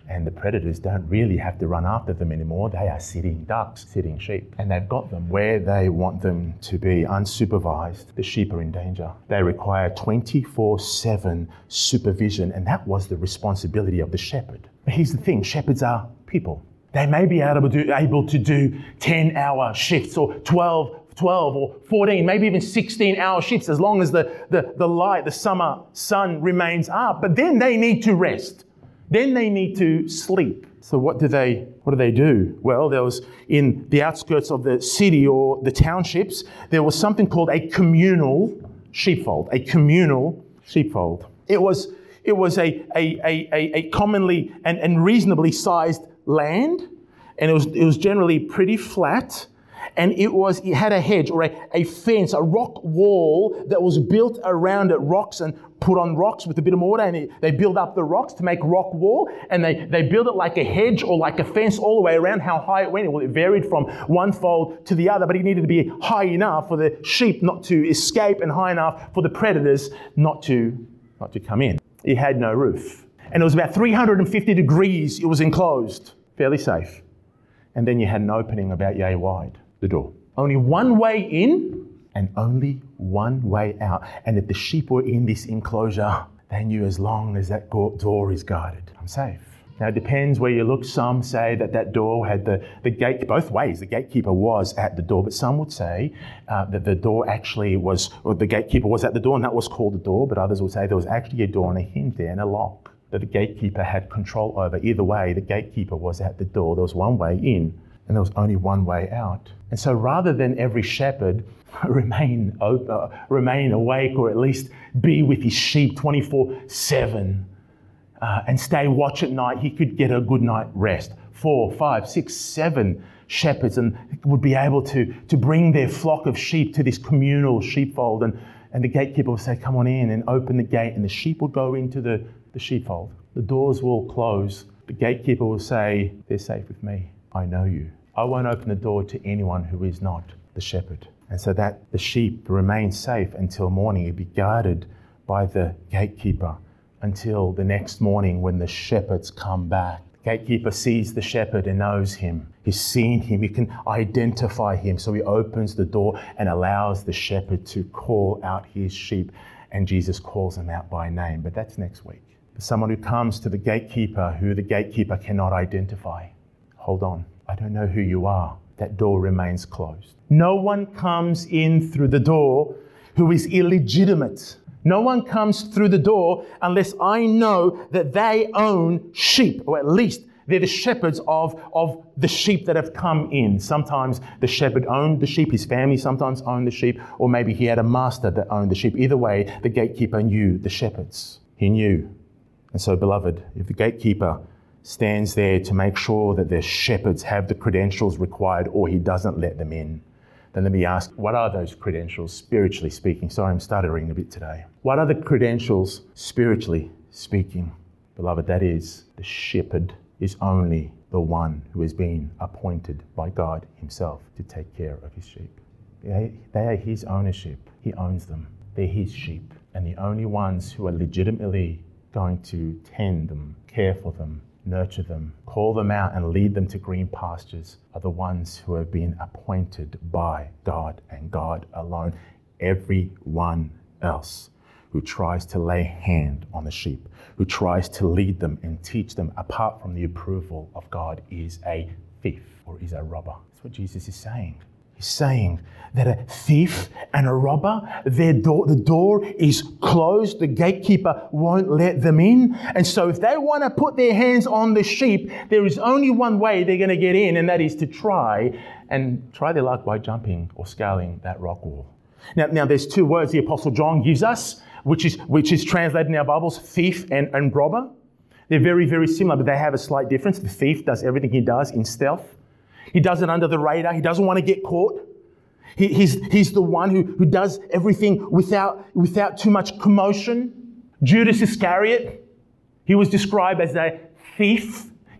And the predators don't really have to run after them anymore. They are sitting ducks, sitting sheep. And they've got them where they want them to be, unsupervised. The sheep are in danger. They require twenty-four seven supervision, and that was the responsibility of the shepherd. But here's the thing, shepherds are people. They may be able to do, able to do ten-hour shifts or twelve, twelve or fourteen, maybe even sixteen-hour shifts as long as the, the, the light, the summer sun remains up. But then they need to rest. Then they need to sleep. So what do they what do they do? Well, there was in the outskirts of the city or the townships, there was something called a communal sheepfold. A communal sheepfold. It was it was a a a, a commonly and, and reasonably sized land, and it was it was generally pretty flat. And it was it had a hedge or a, a fence, a rock wall that was built around it, rocks and put on rocks with a bit of mortar, and it, they build up the rocks to make rock wall, and they, they build it like a hedge or like a fence all the way around. How high it went, well, it varied from one fold to the other, but it needed to be high enough for the sheep not to escape and high enough for the predators not to not to come in. It had no roof, and it was about three hundred fifty degrees. It was enclosed, fairly safe, and then you had an opening about yay wide. The door. Only one way in and only one way out. And if the sheep were in this enclosure, they knew as long as that door is guarded, I'm safe. Now, it depends where you look. Some say that that door had the, the gate, both ways. The gatekeeper was at the door, but some would say uh, that the door actually was, or the gatekeeper was at the door and that was called the door, but others would say there was actually a door and a hinge there and a lock that the gatekeeper had control over. Either way, the gatekeeper was at the door. There was one way in and there was only one way out. And so rather than every shepherd remain uh, remain awake or at least be with his sheep twenty-four seven uh, and stay watch at night, he could get a good night rest. Four, five, six, seven shepherds and would be able to, to bring their flock of sheep to this communal sheepfold. And, and the gatekeeper would say, come on in, and open the gate, and the sheep will go into the, the sheepfold. The doors will close. The gatekeeper will say, they're safe with me. I know you. I won't open the door to anyone who is not the shepherd. And so that the sheep remain safe until morning. It'd be guarded by the gatekeeper until the next morning when the shepherds come back. The gatekeeper sees the shepherd and knows him. He's seen him. He can identify him. So he opens the door and allows the shepherd to call out his sheep. And Jesus calls them out by name. But that's next week. For someone who comes to the gatekeeper who the gatekeeper cannot identify, hold on. I don't know who you are. That door remains closed. No one comes in through the door who is illegitimate. No one comes through the door unless I know that they own sheep, or at least they're the shepherds of, of the sheep that have come in. Sometimes the shepherd owned the sheep, his family sometimes owned the sheep, or maybe he had a master that owned the sheep. Either way, the gatekeeper knew the shepherds. He knew. And so, beloved, if the gatekeeper stands there to make sure that their shepherds have the credentials required, or he doesn't let them in, then let me ask, what are those credentials spiritually speaking? Sorry, I'm stuttering a bit today. What are the credentials spiritually speaking? Beloved, that is, the shepherd is only the one who has been appointed by God himself to take care of his sheep. They, they are his ownership. He owns them. They're his sheep. And the only ones who are legitimately going to tend them, care for them, nurture them, call them out and lead them to green pastures are the ones who have been appointed by God and God alone. Everyone else who tries to lay hand on the sheep, who tries to lead them and teach them apart from the approval of God is a thief or is a robber. That's what Jesus is saying. He's saying that a thief and a robber, their door, the door is closed. The gatekeeper won't let them in. And so if they want to put their hands on the sheep, there is only one way they're going to get in, and that is to try and try their luck by jumping or scaling that rock wall. Now, now there's two words the Apostle John gives us, which is which is translated in our Bibles, thief and, and robber. They're very, very similar, but they have a slight difference. The thief does everything he does in stealth. He does it under the radar. He doesn't want to get caught. He, he's, he's the one who, who does everything without, without too much commotion. Judas Iscariot, he was described as a thief. He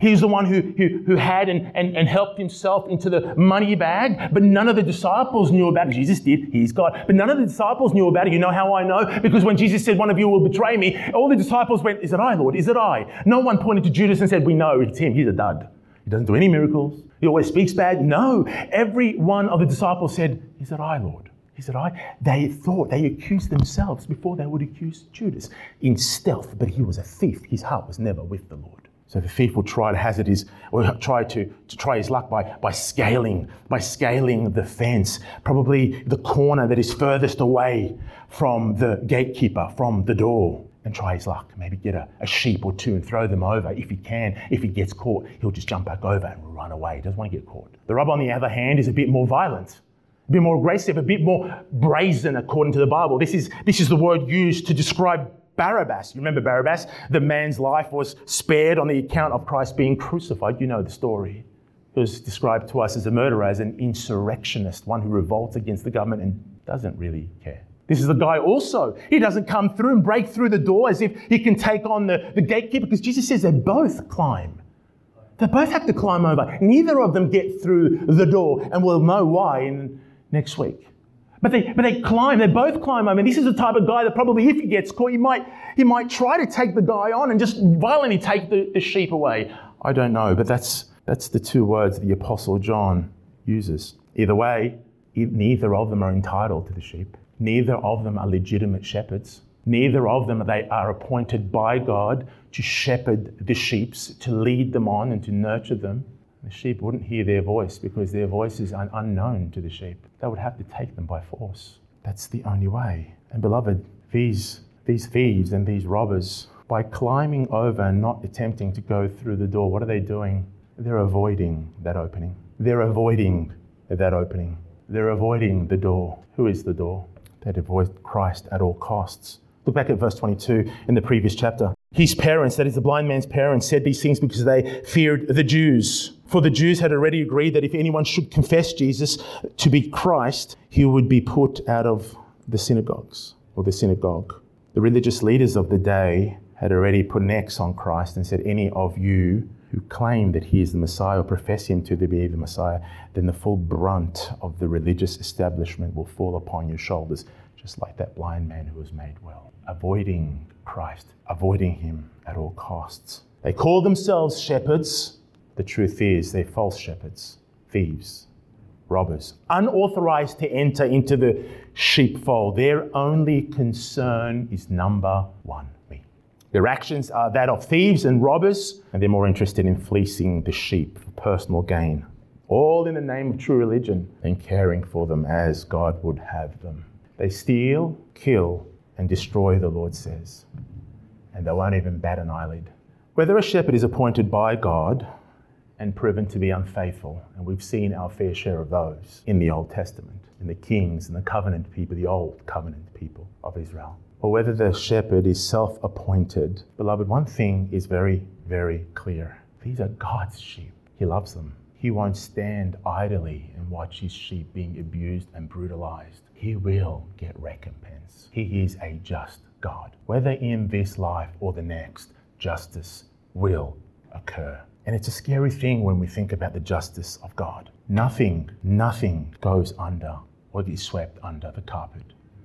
He's the one who, who, who had and, and, and helped himself into the money bag, but none of the disciples knew about it. Jesus did, he's God. But none of the disciples knew about it. You know how I know? Because when Jesus said, one of you will betray me, all the disciples went, is it I, Lord? Is it I? No one pointed to Judas and said, we know it's him. He's a dud. He doesn't do any miracles. He always speaks bad. No. Every one of the disciples said, is it I, Lord? Is it I? They thought, they accused themselves before they would accuse Judas in stealth, but he was a thief. His heart was never with the Lord. So the thief will try to hazard his, or try to, to try his luck by, by scaling, by scaling the fence, probably the corner that is furthest away from the gatekeeper, from the door, and try his luck. Maybe get a, a sheep or two and throw them over if he can. If he gets caught, he'll just jump back over and run away. He doesn't want to get caught. The robber, on the other hand, is a bit more violent, a bit more aggressive, a bit more brazen, according to the Bible. This is, this is the word used to describe Barabbas. You remember Barabbas? The man's life was spared on the account of Christ being crucified. You know the story. He was described to us as a murderer, as an insurrectionist, one who revolts against the government and doesn't really care. This is the guy also. He doesn't come through and break through the door as if he can take on the, the gatekeeper, because Jesus says they both climb. They both have to climb over. Neither of them get through the door, and we'll know why in next week. But they, but they climb, they both climb over. And this is the type of guy that probably, if he gets caught, he might, he might try to take the guy on and just violently take the, the sheep away. I don't know, but that's, that's the two words the Apostle John uses. Either way, neither of them are entitled to the sheep. Neither of them are legitimate shepherds. Neither of them they are appointed by God to shepherd the sheep, to lead them on and to nurture them. The sheep wouldn't hear their voice because their voice is un- unknown to the sheep. They would have to take them by force. That's the only way. And beloved, these, these thieves and these robbers, by climbing over and not attempting to go through the door, what are they doing? They're avoiding that opening. They're avoiding that opening. They're avoiding the door. Who is the door? They'd avoid Christ at all costs. Look back at verse twenty-two in the previous chapter. His parents, that is the blind man's parents, said these things because they feared the Jews. For the Jews had already agreed that if anyone should confess Jesus to be Christ, he would be put out of the synagogues or the synagogue. The religious leaders of the day had already put an X on Christ and said, any of you who claim that he is the Messiah or profess him to be the Messiah, then the full brunt of the religious establishment will fall upon your shoulders, just like that blind man who was made well. Avoiding Christ, avoiding him at all costs. They call themselves shepherds. The truth is they're false shepherds, thieves, robbers, unauthorized to enter into the sheepfold. Their only concern is number one, me. Their actions are that of thieves and robbers, and they're more interested in fleecing the sheep for personal gain, all in the name of true religion, and caring for them as God would have them. They steal, kill, and destroy, the Lord says, and they won't even bat an eyelid. Whether a shepherd is appointed by God and proven to be unfaithful, and we've seen our fair share of those in the Old Testament, in the kings and the covenant people, the old covenant people of Israel, or whether the shepherd is self-appointed. Beloved, one thing is very, very clear. These are God's sheep. He loves them. He won't stand idly and watch his sheep being abused and brutalized. He will get recompense. He is a just God. Whether in this life or the next, justice will occur. And it's a scary thing when we think about the justice of God. Nothing, nothing goes under or is swept under the carpet.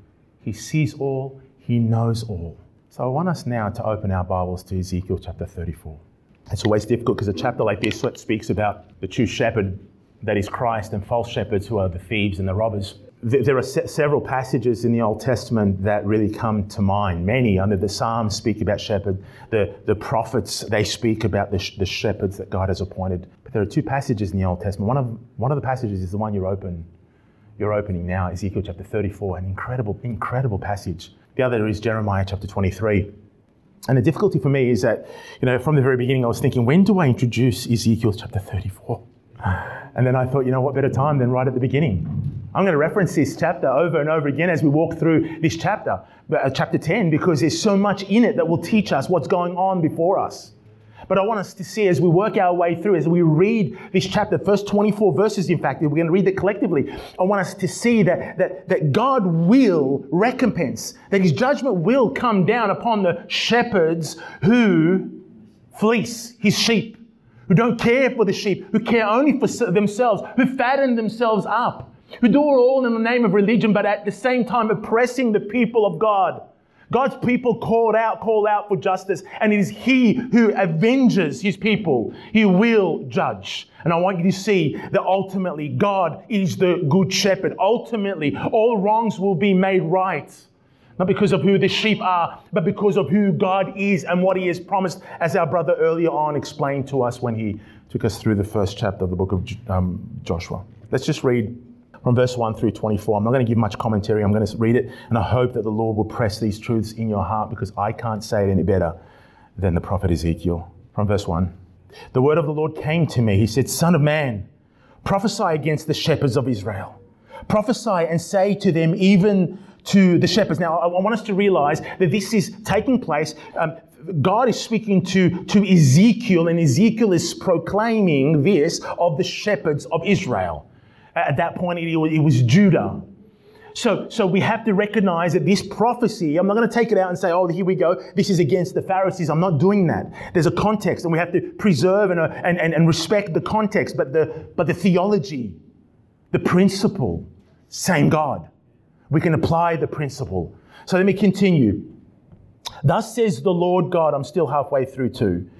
He sees all, he knows all. So I want us now to open our Bibles to Ezekiel chapter thirty-four. It's always difficult because a chapter like this speaks about the true shepherd, that is Christ, and false shepherds who are the thieves and the robbers. There are se- several passages in the Old Testament that really come to mind. Many under the Psalms speak about shepherd. The, the prophets, they speak about the, sh- the shepherds that God has appointed. But there are two passages in the Old Testament. One of one of the passages is the one you're open, you're opening now, Ezekiel chapter thirty-four, an incredible, incredible passage. The other is Jeremiah chapter twenty-three. And the difficulty for me is that, you know, from the very beginning I was thinking, when do I introduce Ezekiel chapter thirty-four? And then I thought, you know, what better time than right at the beginning? I'm going to reference this chapter over and over again as we walk through this chapter, uh, chapter ten, because there's so much in it that will teach us what's going on before us. But I want us to see as we work our way through, as we read this chapter, first twenty-four verses, in fact, we're going to read it collectively. I want us to see that, that, that God will recompense, that his judgment will come down upon the shepherds who fleece his sheep, who don't care for the sheep, who care only for themselves, who fatten themselves up, who do it all in the name of religion, but at the same time oppressing the people of God. God's people called out, call out for justice, and it is He who avenges His people. He will judge. And I want you to see that ultimately God is the good shepherd. Ultimately, all wrongs will be made right. Not because of who the sheep are, but because of who God is and what He has promised, as our brother earlier on explained to us when he took us through the first chapter of the book of um, Joshua. Let's just read from verse one through twenty-four. I'm not going to give much commentary. I'm going to read it, and I hope that the Lord will press these truths in your heart, because I can't say it any better than the prophet Ezekiel. From verse one. The word of the Lord came to me. He said, Son of man, prophesy against the shepherds of Israel. Prophesy and say to them, even to the shepherds. Now, I want us to realize that this is taking place. Um, God is speaking to, to Ezekiel, and Ezekiel is proclaiming this of the shepherds of Israel. At that point, it was, it was Judah. So, so we have to recognize that this prophecy, I'm not going to take it out and say, oh, here we go, this is against the Pharisees. I'm not doing that. There's a context, and we have to preserve and, and, and, and respect the context, but the, but the theology, the principle, same God. We can apply the principle. So let me continue. Thus says the Lord God, I'm still halfway through too.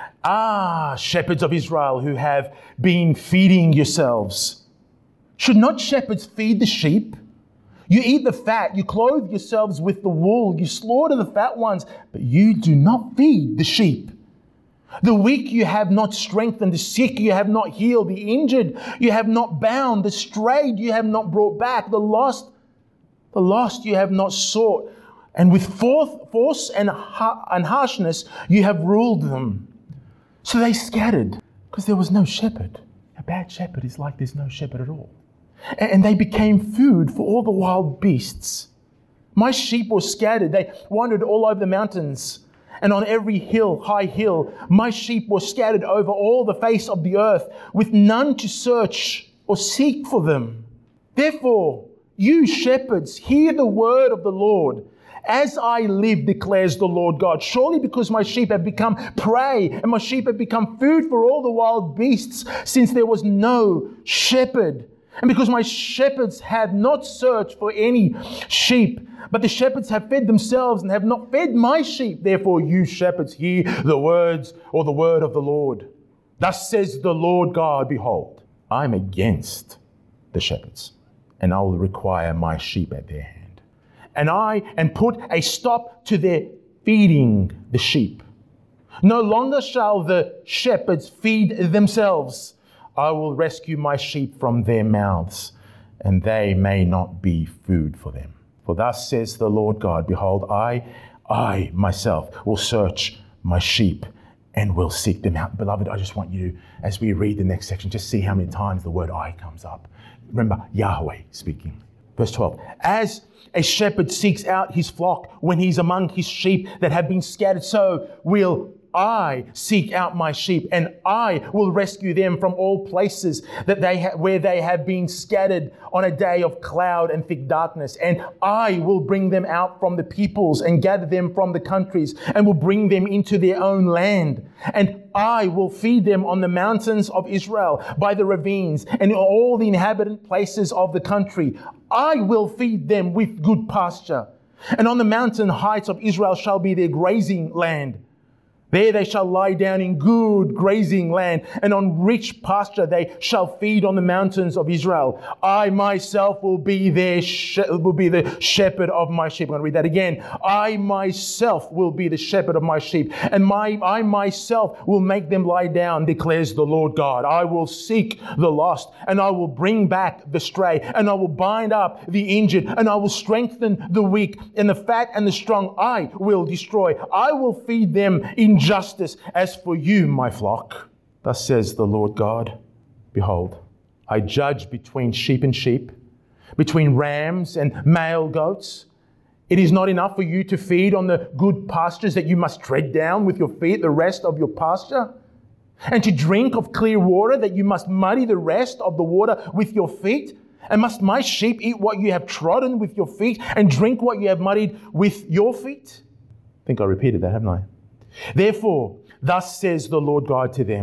Ah, shepherds of Israel who have been feeding yourselves. Should not shepherds feed the sheep? You eat the fat, you clothe yourselves with the wool, you slaughter the fat ones, but you do not feed the sheep. The weak you have not strengthened, the sick you have not healed, the injured you have not bound, the strayed you have not brought back, the lost, the lost you have not sought, and with force and, ha- and harshness you have ruled them. So they scattered, because there was no shepherd. A bad shepherd is like there's no shepherd at all. And they became food for all the wild beasts. My sheep were scattered. They wandered all over the mountains and on every hill, high hill. My sheep were scattered over all the face of the earth, with none to search or seek for them. Therefore, you shepherds, hear the word of the Lord. As I live, declares the Lord God, surely because my sheep have become prey and my sheep have become food for all the wild beasts, since there was no shepherd. And because my shepherds have not searched for any sheep, but the shepherds have fed themselves and have not fed my sheep, therefore you shepherds hear the words or the word of the Lord. Thus says the Lord God, behold, I am against the shepherds, and I will require my sheep at their hand. And I and put a stop to their feeding the sheep. No longer shall the shepherds feed themselves. I will rescue my sheep from their mouths, and they may not be food for them. For thus says the Lord God, behold, I, I myself will search my sheep and will seek them out. Beloved, I just want you to, as we read the next section, just see how many times the word I comes up. Remember, Yahweh speaking. Verse twelve, as a shepherd seeks out his flock when he's among his sheep that have been scattered, so will I seek out my sheep, and I will rescue them from all places that they ha- where they have been scattered on a day of cloud and thick darkness. And I will bring them out from the peoples and gather them from the countries, and will bring them into their own land. And I will feed them on the mountains of Israel, by the ravines, and in all the inhabited places of the country. I will feed them with good pasture. And on the mountain heights of Israel shall be their grazing land. There they shall lie down in good grazing land, and on rich pasture they shall feed on the mountains of Israel. I myself will be their sh- will be the shepherd of my sheep. I'm going to read that again. I myself will be the shepherd of my sheep, and my I myself will make them lie down, declares the Lord God. I will seek the lost, and I will bring back the stray, and I will bind up the injured, and I will strengthen the weak, and the fat and the strong I will destroy. I will feed them in justice. As for you, my flock, thus says the Lord God, behold, I judge between sheep and sheep, between rams and male goats. It is not enough for you to feed on the good pastures that you must tread down with your feet the rest of your pasture, and to drink of clear water that you must muddy the rest of the water with your feet. And must my sheep eat what you have trodden with your feet, and drink what you have muddied with your feet? I think I repeated that, haven't I? Therefore, thus says the Lord God to them,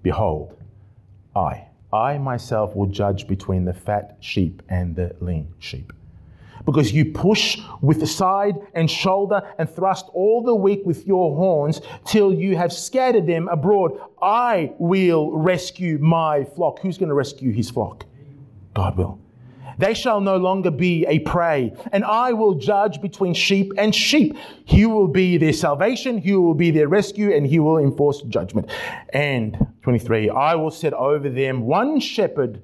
Behold, I, I myself will judge between the fat sheep and the lean sheep. Because you push with the side and shoulder and thrust all the weak with your horns till you have scattered them abroad. I will rescue my flock. Who's going to rescue his flock? God will. They shall no longer be a prey, and I will judge between sheep and sheep. He will be their salvation, he will be their rescue, and he will enforce judgment. And twenty-three, I will set over them one shepherd,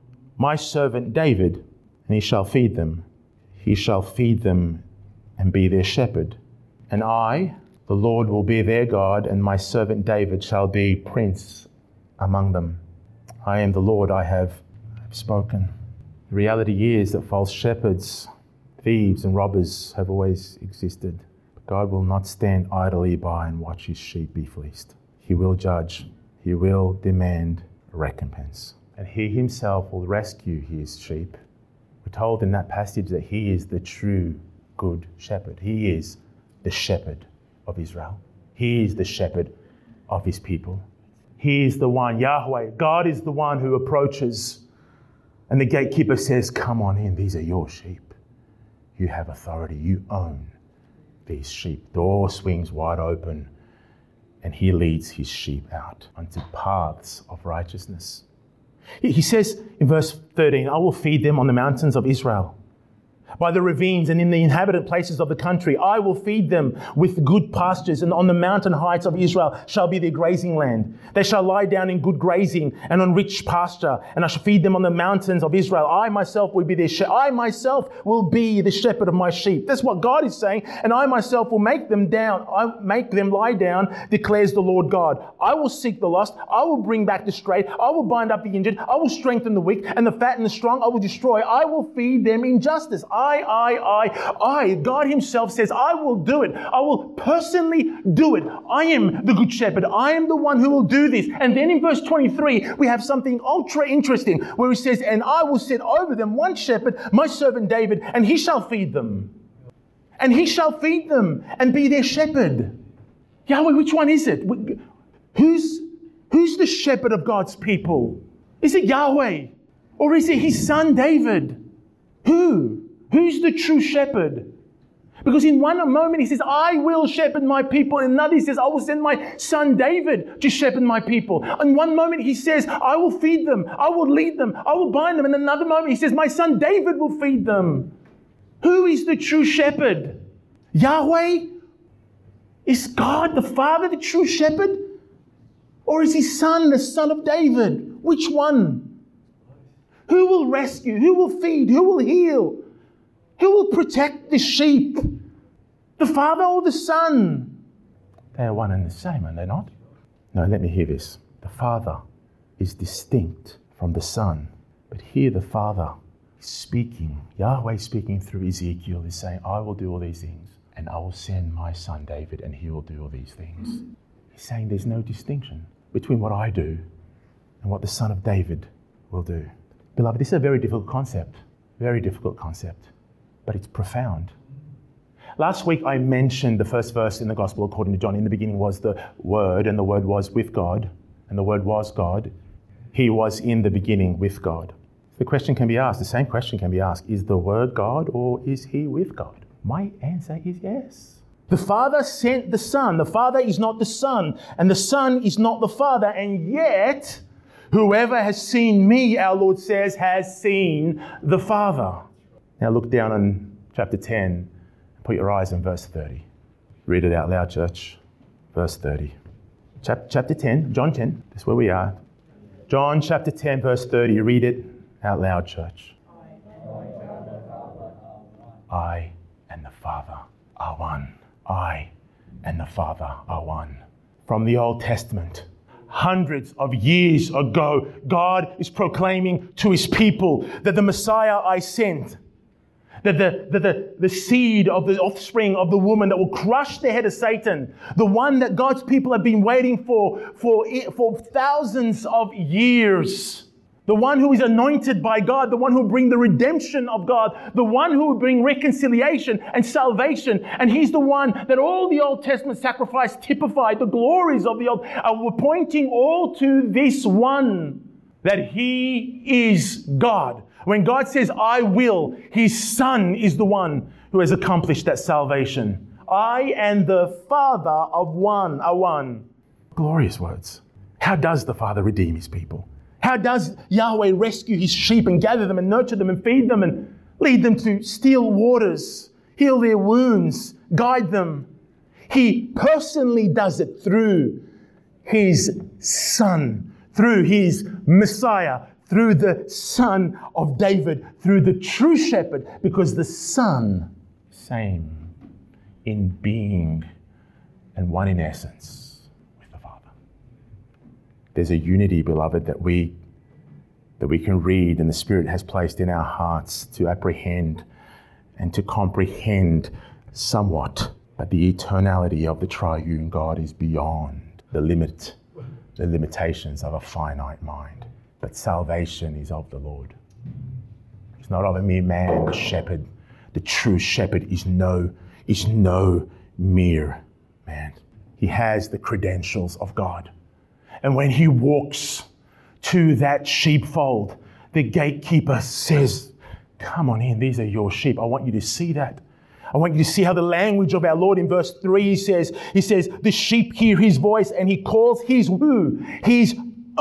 my servant David, and he shall feed them. He shall feed them and be their shepherd. And I, the Lord, will be their God, and my servant David shall be prince among them. I am the Lord, I have, I have spoken. The reality is that false shepherds, thieves and robbers have always existed. But God will not stand idly by and watch his sheep be fleeced. He will judge. He will demand a recompense. And he himself will rescue his sheep. We're told in that passage that he is the true good shepherd. He is the shepherd of Israel. He is the shepherd of his people. He is the one, Yahweh. God is the one who approaches, and the gatekeeper says, come on in, these are your sheep. You have authority, you own these sheep. Door swings wide open, and he leads his sheep out onto paths of righteousness. He says in verse thirteen, I will feed them on the mountains of Israel, by the ravines and in the inhabited places of the country. I will feed them with good pastures, and on the mountain heights of Israel shall be their grazing land. They shall lie down in good grazing and on rich pasture, and I shall feed them on the mountains of Israel. I myself will be their shepherd. I myself will be the shepherd of my sheep. That's what God is saying. And I myself will make them down. I make them lie down, declares the Lord God. I will seek the lost. I will bring back the strayed. I will bind up the injured. I will strengthen the weak, and the fat and the strong I will destroy. I will feed them in justice. I, I, I, I, God himself says, I will do it. I will personally do it. I am the good shepherd. I am the one who will do this. And then in verse twenty-three, we have something ultra interesting where he says, and I will set over them one shepherd, my servant David, and he shall feed them. And he shall feed them and be their shepherd. Yahweh, which one is it? Who's, who's the shepherd of God's people? Is it Yahweh? Or is it his son David? Who? Who's the true shepherd? Because in one moment he says, I will shepherd my people. In another he says, I will send my son David to shepherd my people. In one moment he says, I will feed them. I will lead them. I will bind them. In another moment he says, my son David will feed them. Who is the true shepherd? Yahweh? Is God the Father the true shepherd? Or is his son the son of David? Which one? Who will rescue? Who will feed? Who will heal? Who will protect the sheep? The Father or the Son? They are one and the same, are they not? No, let me hear this. The Father is distinct from the Son. But here the Father is speaking. Yahweh speaking through Ezekiel is saying, I will do all these things, and I will send my son David, and he will do all these things. He's saying there's no distinction between what I do and what the son of David will do. Beloved, this is a very difficult concept. Very difficult concept. But it's profound. Last week I mentioned the first verse in the Gospel according to John. In the beginning was the Word, and the Word was with God, and the Word was God. He was in the beginning with God. The question can be asked, the same question can be asked, is the Word God or is he with God? My answer is yes. The Father sent the Son. The Father is not the Son, and the Son is not the Father, and yet whoever has seen me, our Lord says, has seen the Father. Now look down on chapter ten and put your eyes on verse thirty. Read it out loud, church. Verse thirty. Chap- chapter ten, John ten, that's where we are. John chapter ten, verse thirty. Read it out loud, church. I and the Father are one. I and the Father are one. From the Old Testament, hundreds of years ago, God is proclaiming to his people that the Messiah I sent, that the, the, the, the seed of the offspring of the woman that will crush the head of Satan, the one that God's people have been waiting for for, for thousands of years, the one who is anointed by God, the one who will bring the redemption of God, the one who will bring reconciliation and salvation. And He's the one that all the Old Testament sacrifice typified, the glories of the Old, uh, were pointing all to this one, that He is God. When God says, I will, His Son is the one who has accomplished that salvation. I and the Father of one are one. Glorious words. How does the Father redeem His people? How does Yahweh rescue His sheep and gather them and nurture them and feed them and lead them to still waters, heal their wounds, guide them? He personally does it through His Son, through His Messiah, through the Son of David, through the true shepherd, because the Son, same in being and one in essence with the Father. There's a unity, beloved, that we that we can read and the Spirit has placed in our hearts to apprehend and to comprehend somewhat. But the eternality of the triune God is beyond the limit, the limitations of a finite mind. But salvation is of the Lord. It's not of a mere man, the shepherd. The true shepherd is no, is no mere man. He has the credentials of God. And when he walks to that sheepfold, the gatekeeper says, come on in, these are your sheep. I want you to see that. I want you to see how the language of our Lord in verse three says, he says, the sheep hear his voice and he calls his who? His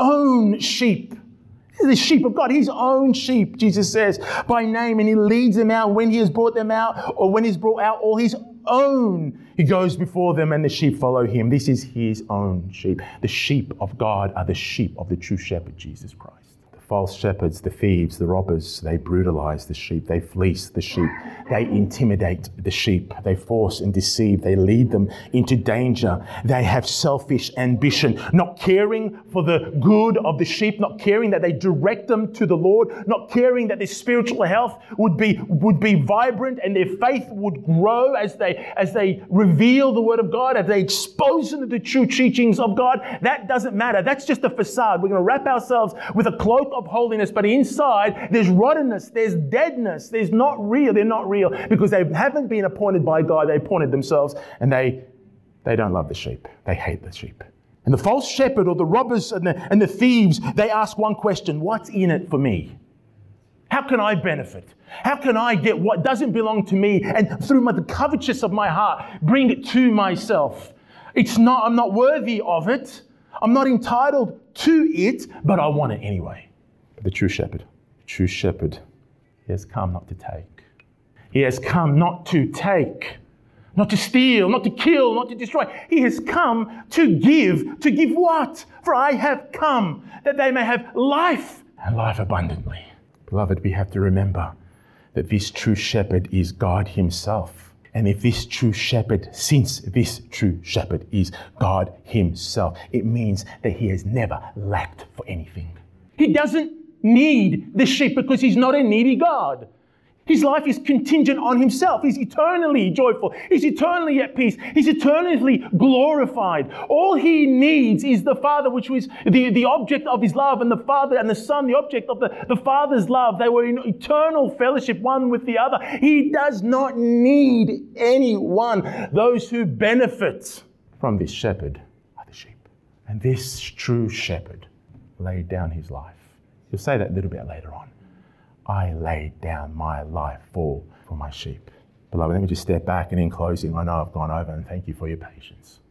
own sheep. The sheep of God, his own sheep, Jesus says, by name, and he leads them out. When he has brought them out, or when he's brought out all his own, he goes before them and the sheep follow him. This is his own sheep. The sheep of God are the sheep of the true shepherd, Jesus Christ. The false shepherds, the thieves, the robbers, they brutalize the sheep. They fleece the sheep. They intimidate the sheep. They force and deceive. They lead them into danger. They have selfish ambition, not caring for the good of the sheep, not caring that they direct them to the Lord, not caring that their spiritual health would be would be vibrant and their faith would grow as they as they reveal the Word of God, as they expose them to the true teachings of God. That doesn't matter. That's just a facade. We're going to wrap ourselves with a cloak of holiness, but inside there's rottenness, there's deadness, there's not real. They're not real because they haven't been appointed by God. They appointed themselves, and they they don't love the sheep. They hate the sheep. And the false shepherd or the robbers and the, and the thieves, they ask one question: what's in it for me? How can I benefit? How can I get what doesn't belong to me and through my, the covetousness of my heart, bring it to myself? It's not, I'm not worthy of it. I'm not entitled to it, but I want it anyway. But the true shepherd, the true shepherd, he has come not to take. He has come not to take, not to steal, not to kill, not to destroy. He has come to give. To give what? For I have come that they may have life and life abundantly. Beloved, we have to remember that this true shepherd is God himself. And if this true shepherd, since this true shepherd is God himself, it means that he has never lacked for anything. He doesn't need the sheep because he's not a needy God. His life is contingent on himself. He's eternally joyful. He's eternally at peace. He's eternally glorified. All he needs is the Father, which was the, the object of his love, and the Father and the Son, the object of the, the Father's love. They were in eternal fellowship, one with the other. He does not need anyone. Those who benefit from this shepherd are the sheep. And this true shepherd laid down his life. He'll say that a little bit later on. I laid down my life for, for my sheep. Beloved, let me just step back, and in closing, I know I've gone over, and thank you for your patience.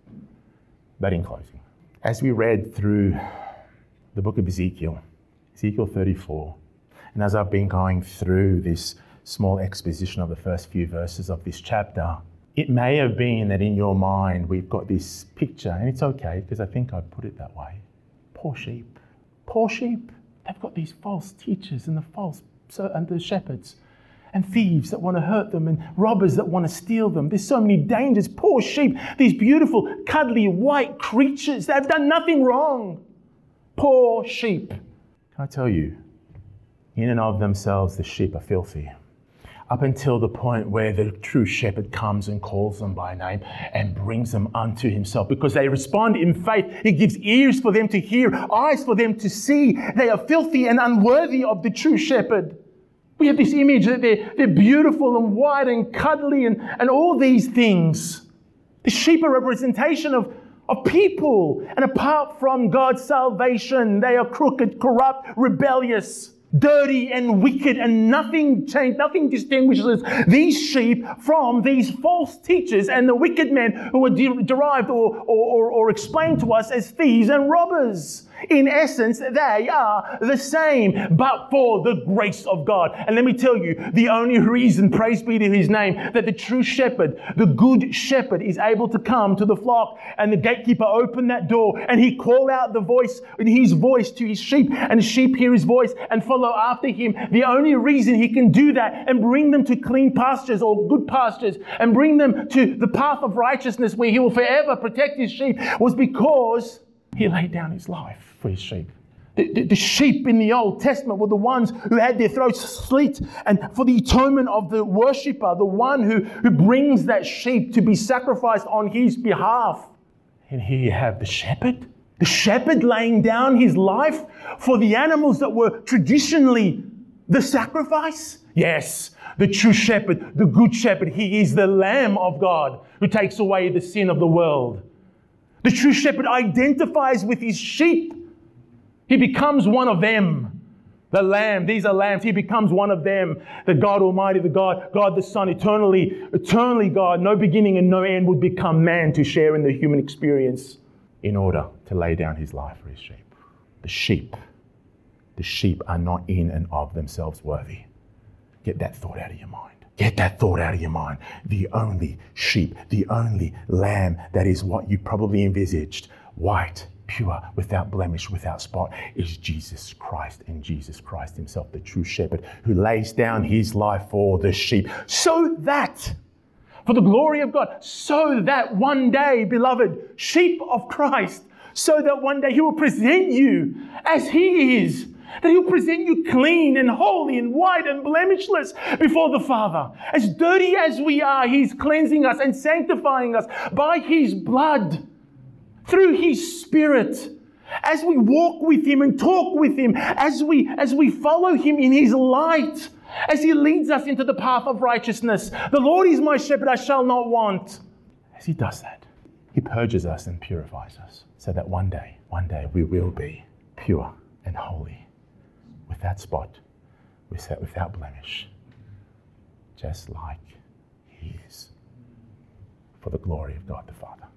But in closing, as we read through the book of Ezekiel, Ezekiel thirty-four, and as I've been going through this small exposition of the first few verses of this chapter, it may have been that in your mind we've got this picture, and it's okay because I think I've put it that way. Poor sheep. Poor sheep. They've got these false teachers and the false So, and the shepherds and thieves that want to hurt them and robbers that want to steal them. There's so many dangers. Poor sheep, these beautiful, cuddly, white creatures that have done nothing wrong. Poor sheep. Can I tell you, in and of themselves, the sheep are filthy. up until the point where the true shepherd comes and calls them by name and brings them unto himself. Because they respond in faith, he gives ears for them to hear, eyes for them to see. They are filthy and unworthy of the true shepherd. We have this image that they're, they're beautiful and white and cuddly and, and all these things. The sheep are a representation of, of people. And apart from God's salvation, they are crooked, corrupt, rebellious, dirty and wicked, and nothing change, nothing distinguishes these sheep from these false teachers and the wicked men who are de- derived or, or, or, or explained to us as thieves and robbers. In essence, they are the same, but for the grace of God. And let me tell you, the only reason, praise be to his name, that the true shepherd, the good shepherd, is able to come to the flock, and the gatekeeper opened that door, and he called out the voice, his voice to his sheep, and the sheep hear his voice and follow after him. The only reason he can do that and bring them to clean pastures or good pastures and bring them to the path of righteousness where he will forever protect his sheep was because he laid down his life for his sheep. The, the, the sheep in the Old Testament were the ones who had their throats slit, and for the atonement of the worshipper, the one who, who brings that sheep to be sacrificed on his behalf. And here you have the shepherd. The shepherd laying down his life for the animals that were traditionally the sacrifice. Yes, the true shepherd, the good shepherd, he is the Lamb of God who takes away the sin of the world. The true shepherd identifies with his sheep. He becomes one of them. The lamb, these are lambs. He becomes one of them. The God Almighty, the God, God the Son, eternally, eternally God, no beginning and no end, would become man to share in the human experience in order to lay down his life for his sheep. The sheep, the sheep are not in and of themselves worthy. Get that thought out of your mind. Get that thought out of your mind. The only sheep, the only lamb that is what you probably envisaged, white, pure, without blemish, without spot, is Jesus Christ, and Jesus Christ himself, the true shepherd, who lays down his life for the sheep. So that, for the glory of God, so that one day, beloved, sheep of Christ, so that one day he will present you as he is. That he'll present you clean and holy and white and blemishless before the Father. As dirty as we are, he's cleansing us and sanctifying us by his blood, through his Spirit. As we walk with him and talk with him, as we, as we follow him in his light, as he leads us into the path of righteousness. The Lord is my shepherd, I shall not want. As he does that, he purges us and purifies us so that one day, one day we will be pure and holy, without spot, without, without blemish, just like he is, for the glory of God the Father.